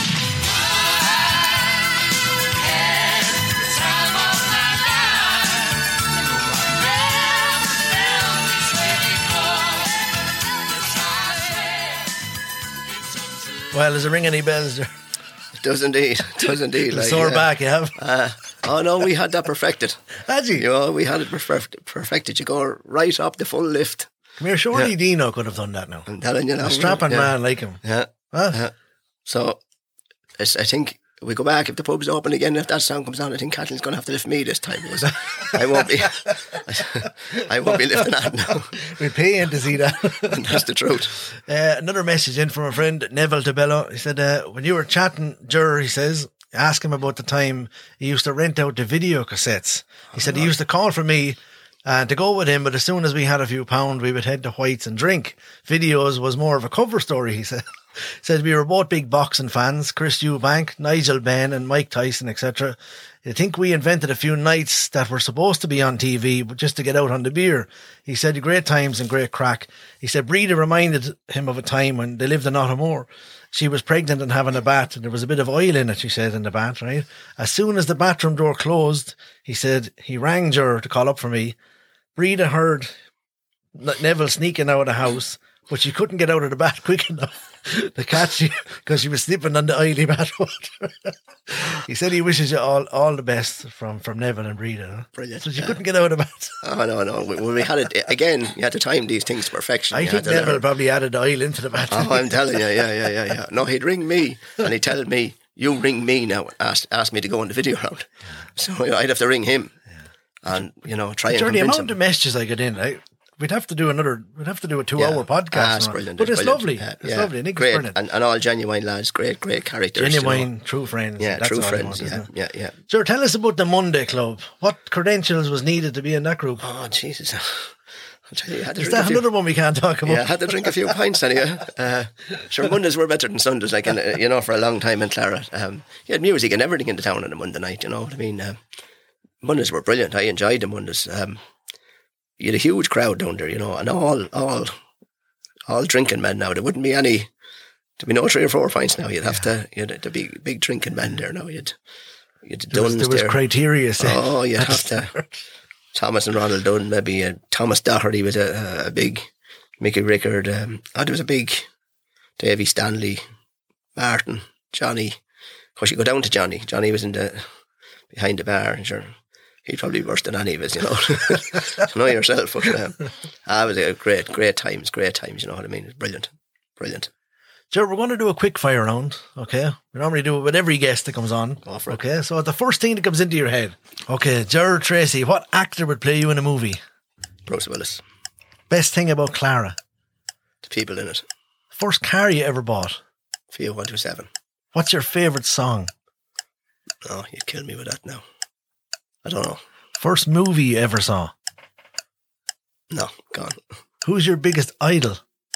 I had the time of my life. No, I never felt this way before. Yes, I swear it's a truth. Well, does it ring any bells there? It does indeed. It does indeed. Like, sore yeah. back, you have? Uh, oh, no, we had that perfected. Had you? You know, we had it perfect, perfected. You go right up the full lift. Come here, surely yeah. Dino could have done that now. I'm telling you now. A strapping yeah. man like him. Yeah. Huh? yeah. So, I think we go back, if the pub's open again, if that sound comes on, I think Kathleen's going to have to lift me this time. Because I won't be I won't be lifting that now. We're paying to see that. And that's the truth. Uh, another message in from a friend, Neville Tabello. He said, uh, when you were chatting, Ger, he says, ask him about the time he used to rent out the video cassettes. He said he used to call for me uh, to go with him, but as soon as we had a few pounds, we would head to White's and drink. Videos was more of a cover story, he said. Said we were both big boxing fans, Chris Eubank, Nigel Benn and Mike Tyson, et cetera. I think we invented a few nights that were supposed to be on T V, but just to get out on the beer. He said great times and great crack. He said Breda reminded him of a time when they lived in Ottermore. She was pregnant and having a bath, and there was a bit of oil in it, she said, in the bath, right? As soon as the bathroom door closed, he said he rang Ger to call up for me. Breda heard Neville sneaking out of the house, But she couldn't get out of the bath quick enough to catch you because she was slipping on the oily bathwater. He said he wishes you all, all the best from, from Neville and Breda. Huh? Brilliant. So she yeah. couldn't get out of the bath. Oh, no, no. When we had it, again, you had to time these things to perfection. I you think Neville her... probably added the oil into the bath. Oh, I'm telling you, yeah, yeah, yeah, yeah. No, he'd ring me and he'd tell me, you ring me now, ask, ask me to go on the video round. So you know, I'd have to ring him yeah. and, you know, try but and the convince amount him. of messages I get in, right? We'd have to do another. We'd have to do a two-hour yeah. podcast. Ah, it's brilliant. But it's, it's brilliant. lovely. Yeah, it's yeah. lovely. Nick's great, brilliant. and, and all genuine lads. Great, great characters. Genuine, you know. true friends. Yeah, That's true friends. Want, yeah, yeah, yeah. Sir, tell us about the Monday Club. What credentials was needed to be in that group? Oh, Jesus. I'll tell you, I had to Is drink that a few, another one we can't talk about? Yeah, I had to drink a few pints anyway. Uh, sure, Mondays were better than Sundays, like, in, uh, you know, for a long time in Clara. Um, you had music and everything in the town on a Monday night, you know what I mean? Uh, Mondays were brilliant. I enjoyed the Mondays. Um, you had a huge crowd down there, you know, and all, all, all drinking men now. There wouldn't be any, there'd be no three or four pints now. You'd have yeah. to, you'd have to be big drinking men there now. You'd, you'd there was, there was there. criteria set. Oh, you'd have to. Thomas and Ronald Dunn, maybe uh, Thomas Doherty was a, a big, Mickey Rickard. Um, oh, there was a big Davy Stanley, Martin, Johnny. Of course, you go down to Johnny. Johnny was in the behind the bar, and sure, he'd probably be worse than any of us, you know. You know yourself, but um, ah, it was a great, great times, great times. You know what I mean? It was brilliant, brilliant. Joe, we're going to do a quick fire round, okay? We normally do it with every guest that comes on. Okay, so the first thing that comes into your head. Okay, Gerard Tracy, what actor would play you in a movie? Bruce Willis. Best thing about Clara? The people in it. First car you ever bought? Fiat one twenty-seven. What's your favourite song? Oh, you'd kill me with that now. I don't know. First movie you ever saw? No, gone. Who's your biggest idol?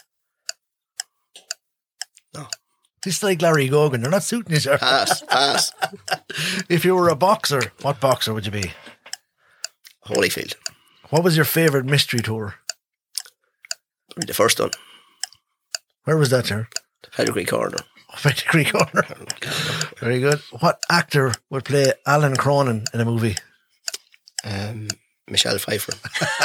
No. This is like Larry Gogan. They're not suiting you, sir. Pass, pass. If you were a boxer, what boxer would you be? Holyfield. What was your favourite mystery tour? The first one. Where was that, sir? The Pedigree Corner. Oh, Pedigree Corner. Very good. What actor would play Alan Cronin in a movie? Um, Michelle Pfeiffer.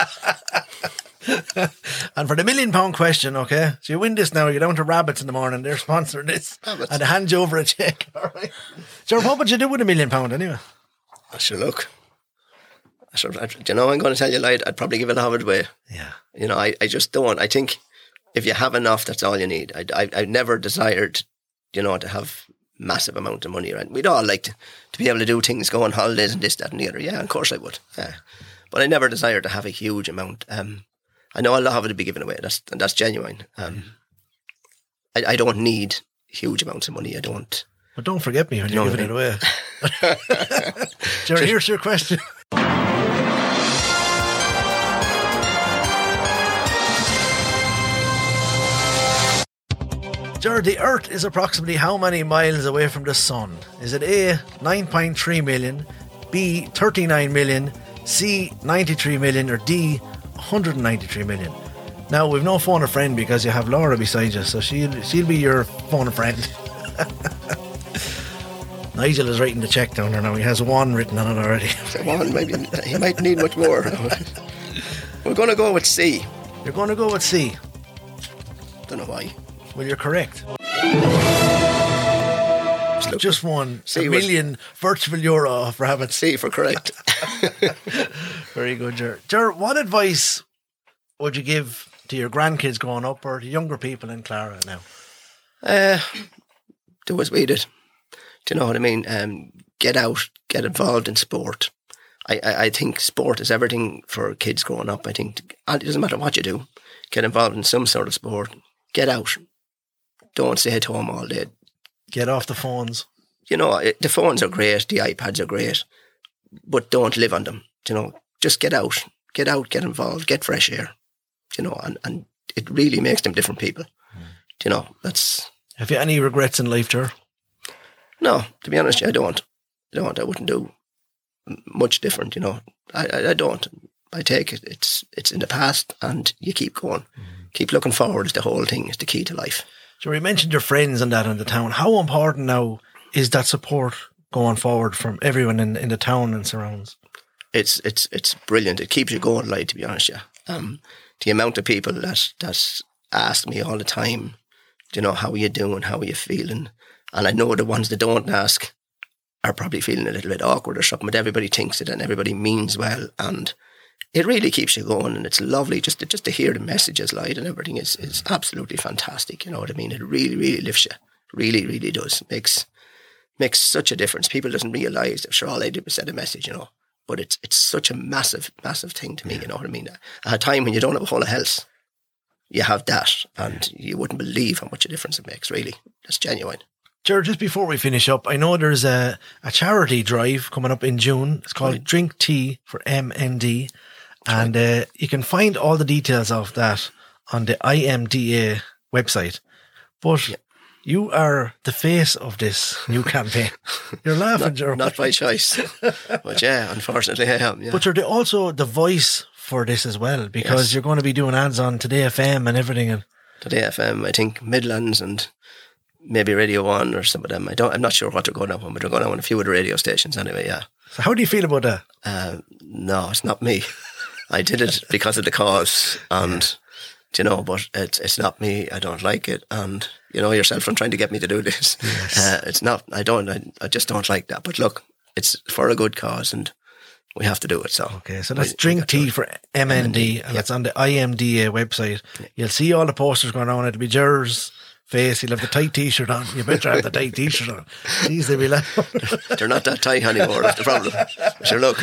And for the million pound question, okay, so you win this now, you're down to Rabbits in the morning, they're sponsoring this, Rabbits. and they hand you over a cheque, all right? So what would you do with a million pound anyway? I should look. I should, I, do you know, I'm going to tell you a lie, I'd probably give it half away. Yeah. You know, I, I just don't. I think if you have enough, that's all you need. I, I, I never desired, you know, to have massive amount of money around. We'd all like to, to be able to do things, go on holidays and this, that and the other. Yeah, of course I would. Yeah. But I never desired to have a huge amount. Um, I know a lot of it to be given away. That's and that's genuine. Um, I, I don't need huge amounts of money. I don't. But don't forget me when you're giving it away. Jerry, here's your question. Jerry, the Earth is approximately how many miles away from the Sun? Is it A, nine point three million, B, thirty-nine million, C, ninety-three million, or D, one hundred ninety-three million? Now, we've no phone a friend because you have Laura beside you, so she'll, she'll be your phone a friend. Nigel is writing the check down there now. He has one written on it already. One, maybe he might need much more. We're going to go with C. You're going to go with C? Don't know why. Well, you're correct. You just won C a was, million virtual euro off Rabbits. C for correct. Very good, Ger. Ger, what advice would you give to your grandkids growing up or to younger people in Clara now? Uh, do as we did. Do you know what I mean? Um, get out, get involved in sport. I, I, I think sport is everything for kids growing up. I think it doesn't matter what you do. Get involved in some sort of sport. Get out. Don't stay at home all day. Get off the phones. You know, the phones are great, the iPads are great, but don't live on them. You know, just get out. Get out, get involved, get fresh air. You know, and, and it really makes them different people. Mm. You know, that's... Have you any regrets in life, Ger? No, to be honest, I don't. I don't. I wouldn't do much different, you know. I, I, I don't. I take it. It's it's in the past and you keep going. Mm. Keep looking forward is the whole thing, is the key to life. So you mentioned your friends and that in the town. How important now is that support going forward from everyone in, in the town and surrounds? It's it's it's brilliant. It keeps you going, like, to be honest, yeah. Um, the amount of people that, that ask me all the time, you know, how are you doing? How are you feeling? And I know the ones that don't ask are probably feeling a little bit awkward or something, but everybody thinks it and everybody means well. And it really keeps you going, and it's lovely just to, just to hear the messages, Lloyd, and everything is, is absolutely fantastic. You know what I mean? It really, really lifts you. Really, really does. Makes makes such a difference. People doesn't realise that sure all they did was send a message, you know. But it's it's such a massive, massive thing to me, you know what I mean? At a time when you don't have a whole of health, you have that, and you wouldn't believe how much a difference it makes, really. That's genuine. Ger, just before we finish up, I know there's a, a charity drive coming up in June. It's called right. Drink Tea for M N D. And uh, you can find all the details of that on the I M D A website. But yeah. you are the face of this new campaign. You're laughing, Ger. Not, not by choice. But yeah, unfortunately I am. Yeah. But you're the, also the voice for this as well, because yes. you're going to be doing ads on Today F M and everything. And Today F M, I think Midlands and maybe Radio One or some of them. I don't, I'm not sure what they're going on, but they're going on a few of the radio stations anyway, yeah. So how do you feel about that? Uh, no, it's not me. I did it because of the cause, and you know, but it's it's not me. I don't like it, and you know yourself from trying to get me to do this. Yes. Uh, it's not. I don't. I, I just don't like that. But look, it's for a good cause, and we have to do it. So okay, so that's we, Drink we Tea for M N D, and yep. it's on the I M D A website. Yep. You'll see all the posters going on. It'll be Ger's face. He'll have the tight t-shirt on. You better have the tight t-shirt on. Jeez, they'll be loud. They're not that tight anymore. That's the problem. Sure, look.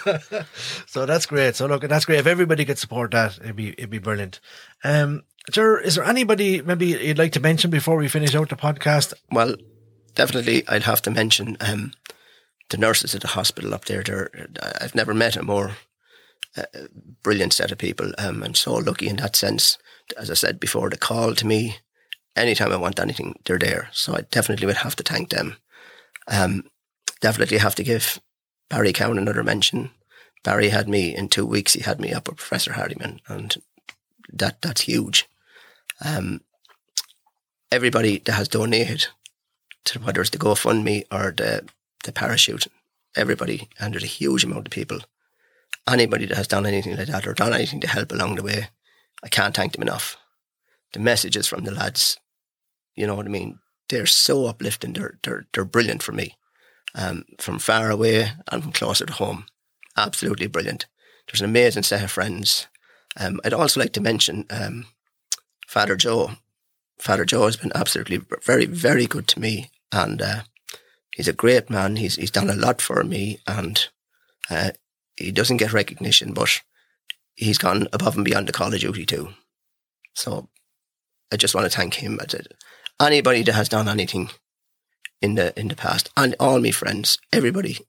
So that's great. So look, that's great. If everybody could support that, it'd be it'd be brilliant. Um, sir, is there anybody maybe you'd like to mention before we finish out the podcast? Well, definitely, I'd have to mention um, the nurses at the hospital up there. They're, I've never met a more uh, brilliant set of people. Um, I'm so lucky in that sense. As I said before, the call to me. Anytime I want anything, they're there. So I definitely would have to thank them. Um, definitely have to give Barry Cowan another mention. Barry had me in two weeks. He had me up with Professor Hardiman, and that that's huge. Um, everybody that has donated to whether it's the GoFundMe or the the parachute, everybody, and there's a huge amount of people. Anybody that has done anything like that or done anything to help along the way, I can't thank them enough. The messages from the lads, you know what I mean? They're so uplifting. They're they're they're brilliant for me, um, from far away and from closer to home. Absolutely brilliant. There's an amazing set of friends. Um, I'd also like to mention um, Father Joe. Father Joe has been absolutely very very good to me, and uh, he's a great man. He's he's done a lot for me, and uh, he doesn't get recognition, but he's gone above and beyond the call of duty too. So I just want to thank him. Anybody that has done anything in the in the past, and all my friends, everybody,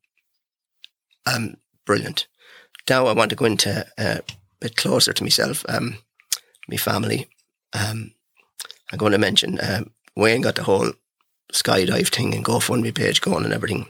um, brilliant. Now I want to go into uh, a bit closer to myself, um, my family. Um, I'm going to mention um, Wayne got the whole skydive thing and GoFundMe page going and everything.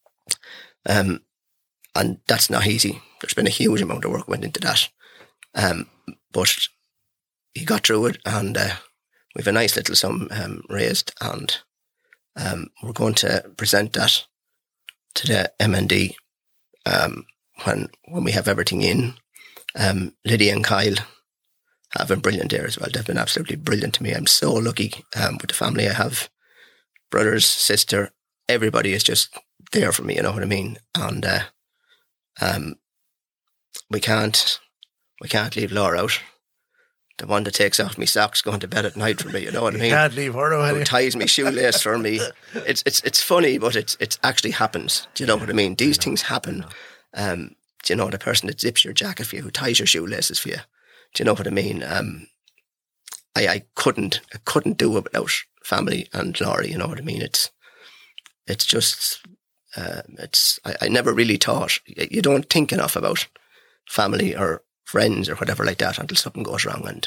Um, and that's not easy. There's been a huge amount of work went into that. Um, but he got through it, and uh, we have a nice little sum um, raised, and um, we're going to present that to the M N D um, when when we have everything in. Um, Lydia and Kyle have been brilliant there as well. They've been absolutely brilliant to me. I'm so lucky um, with the family I have. Brothers, sister, everybody is just there for me, you know what I mean? And uh, um, we can't we can't leave Laura out. The one that takes off me socks going to bed at night for me, you know what I mean? You can't leave her away. Who ties me shoelace for me. It's it's it's funny, but it's it's actually happens. Do you know what I mean? These things happen. Um, do you know the person that zips your jacket for you, who ties your shoelaces for you? Do you know what I mean? Um, I I couldn't I couldn't do it without family and Laurie. You know what I mean? It's it's just uh, it's I, I never really thought. You don't think enough about family or friends or whatever like that until something goes wrong, and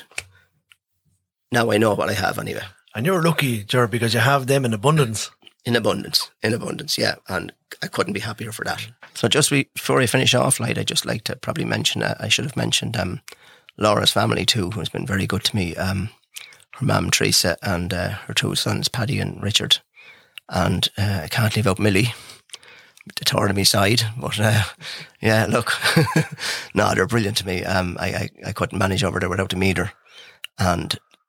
now I know what I have anyway. And you're lucky, Ger, because you have them in abundance. In abundance, in abundance, yeah, and I couldn't be happier for that. So just before I finish off, like, I'd just like to probably mention, uh, I should have mentioned um, Laura's family too, who's been very good to me. Um, her mum, Teresa, and uh, her two sons, Paddy and Richard. And uh, I can't leave out Millie, the thorn on my side, but uh, yeah, look, no, they're brilliant to me. Um, I, I I couldn't manage over there without them either, and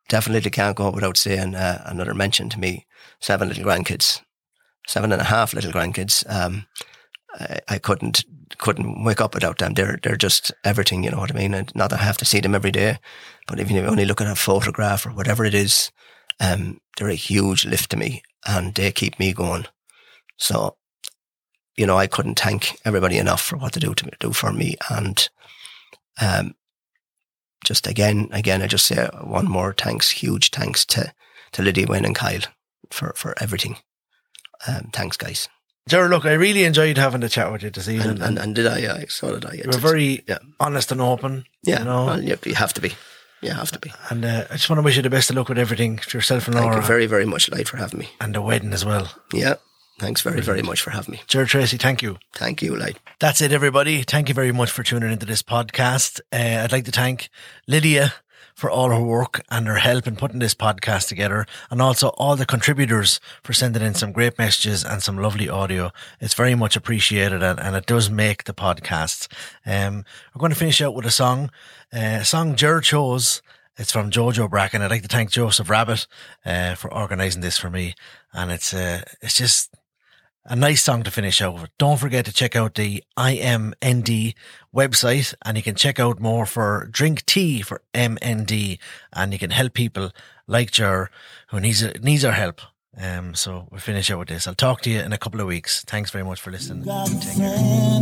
definitely can't go without saying uh, another mention to me. Seven little grandkids, seven and a half little grandkids. Um, I, I couldn't couldn't wake up without them. They're they're just everything, you know what I mean? And not that I have to see them every day, but if you only look at a photograph or whatever it is, um, they're a huge lift to me, and they keep me going. So, you know, I couldn't thank everybody enough for what they do to do for me. And um, just again, again, I just say one more thanks, huge thanks to to Lydia, Wayne, and Kyle for for everything. Um, thanks, guys. Ger, look, I really enjoyed having the chat with you this evening. And, and, and did I? I so did I. You were very yeah. honest and open. Yeah, you know? Well, you have to be. You have to be. And uh, I just want to wish you the best of luck with everything, to yourself and Laura. Laura. Thank you very, very much, Lloyd, for having me. And the wedding as well. Yeah. Thanks very, very much for having me. Ger Tracy, thank you. Thank you, Lloyd. That's it, everybody. Thank you very much for tuning into this podcast. Uh, I'd like to thank Lydia for all her work and her help in putting this podcast together, and also all the contributors for sending in some great messages and some lovely audio. It's very much appreciated, and, and it does make the podcast. Um, we're going to finish out with a song, uh, a song Ger chose. It's from Jojo Bracken. I'd like to thank Joseph Rabbit uh, for organising this for me, and it's uh, it's just a nice song to finish out with. Don't forget to check out the I M N D website, and you can check out more for Drink Tea for M N D, and you can help people like Ger who needs needs our help. Um, so we'll finish out with this. I'll talk to you in a couple of weeks. Thanks very much for listening. Take care.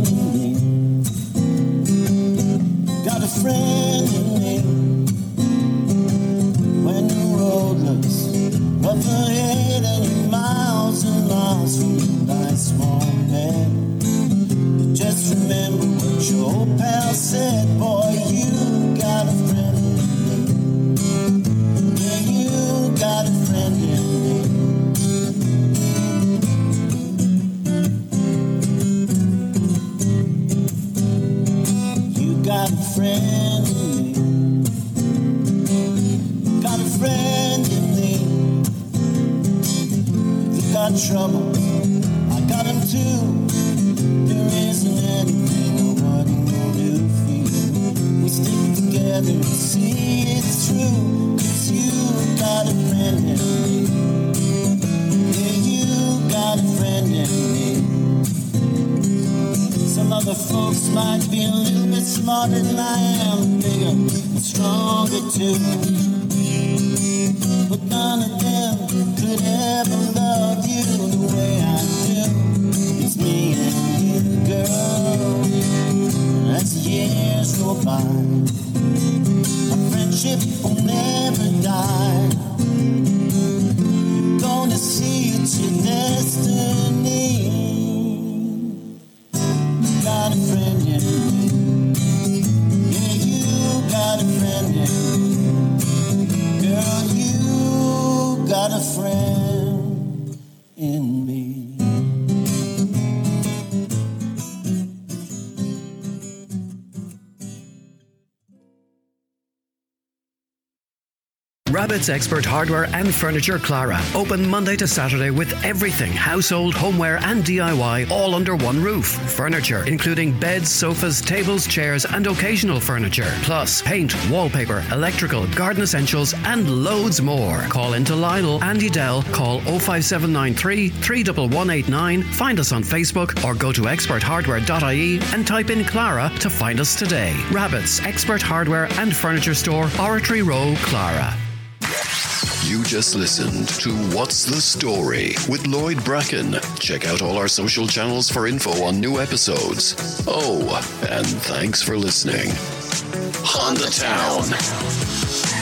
Got a friend in me when the road looks rough ahead and miles and miles from the nice small man. Just remember what your old pal said, boy, you got a friend in me. Yeah, you got a friend in me. You got a friend in me. Got a friend in me. You got trouble, I got them too. There isn't anything I wouldn't do for you. We stick together and see it's true, 'cause you got a friend in me. Yeah, you got a friend in me. Some other folks might be a little bit smarter than I am, bigger and stronger too, but none of them could ever love you the way I do. It's me and you, girl, as years go by. Our friendship will never die. You're gonna see it's your destiny. You got a friend in me. Yeah, you got a friend in me. Girl, you got a friend in me. Rabbit's Expert Hardware and Furniture Clara. Open Monday to Saturday with everything household, homeware and D I Y all under one roof. Furniture including beds, sofas, tables, chairs and occasional furniture. Plus paint, wallpaper, electrical, garden essentials and loads more. Call into Lionel, Andy Dell. Call oh five seven nine three, three one one eight nine. Find us on Facebook or go to expert hardware dot I E and type in Clara to find us today. Rabbit's Expert Hardware and Furniture Store, Oratory Row, Clara. You just listened to What's the Story with Lloyd Bracken. Check out all our social channels for info on new episodes. Oh, and thanks for listening. On the Town.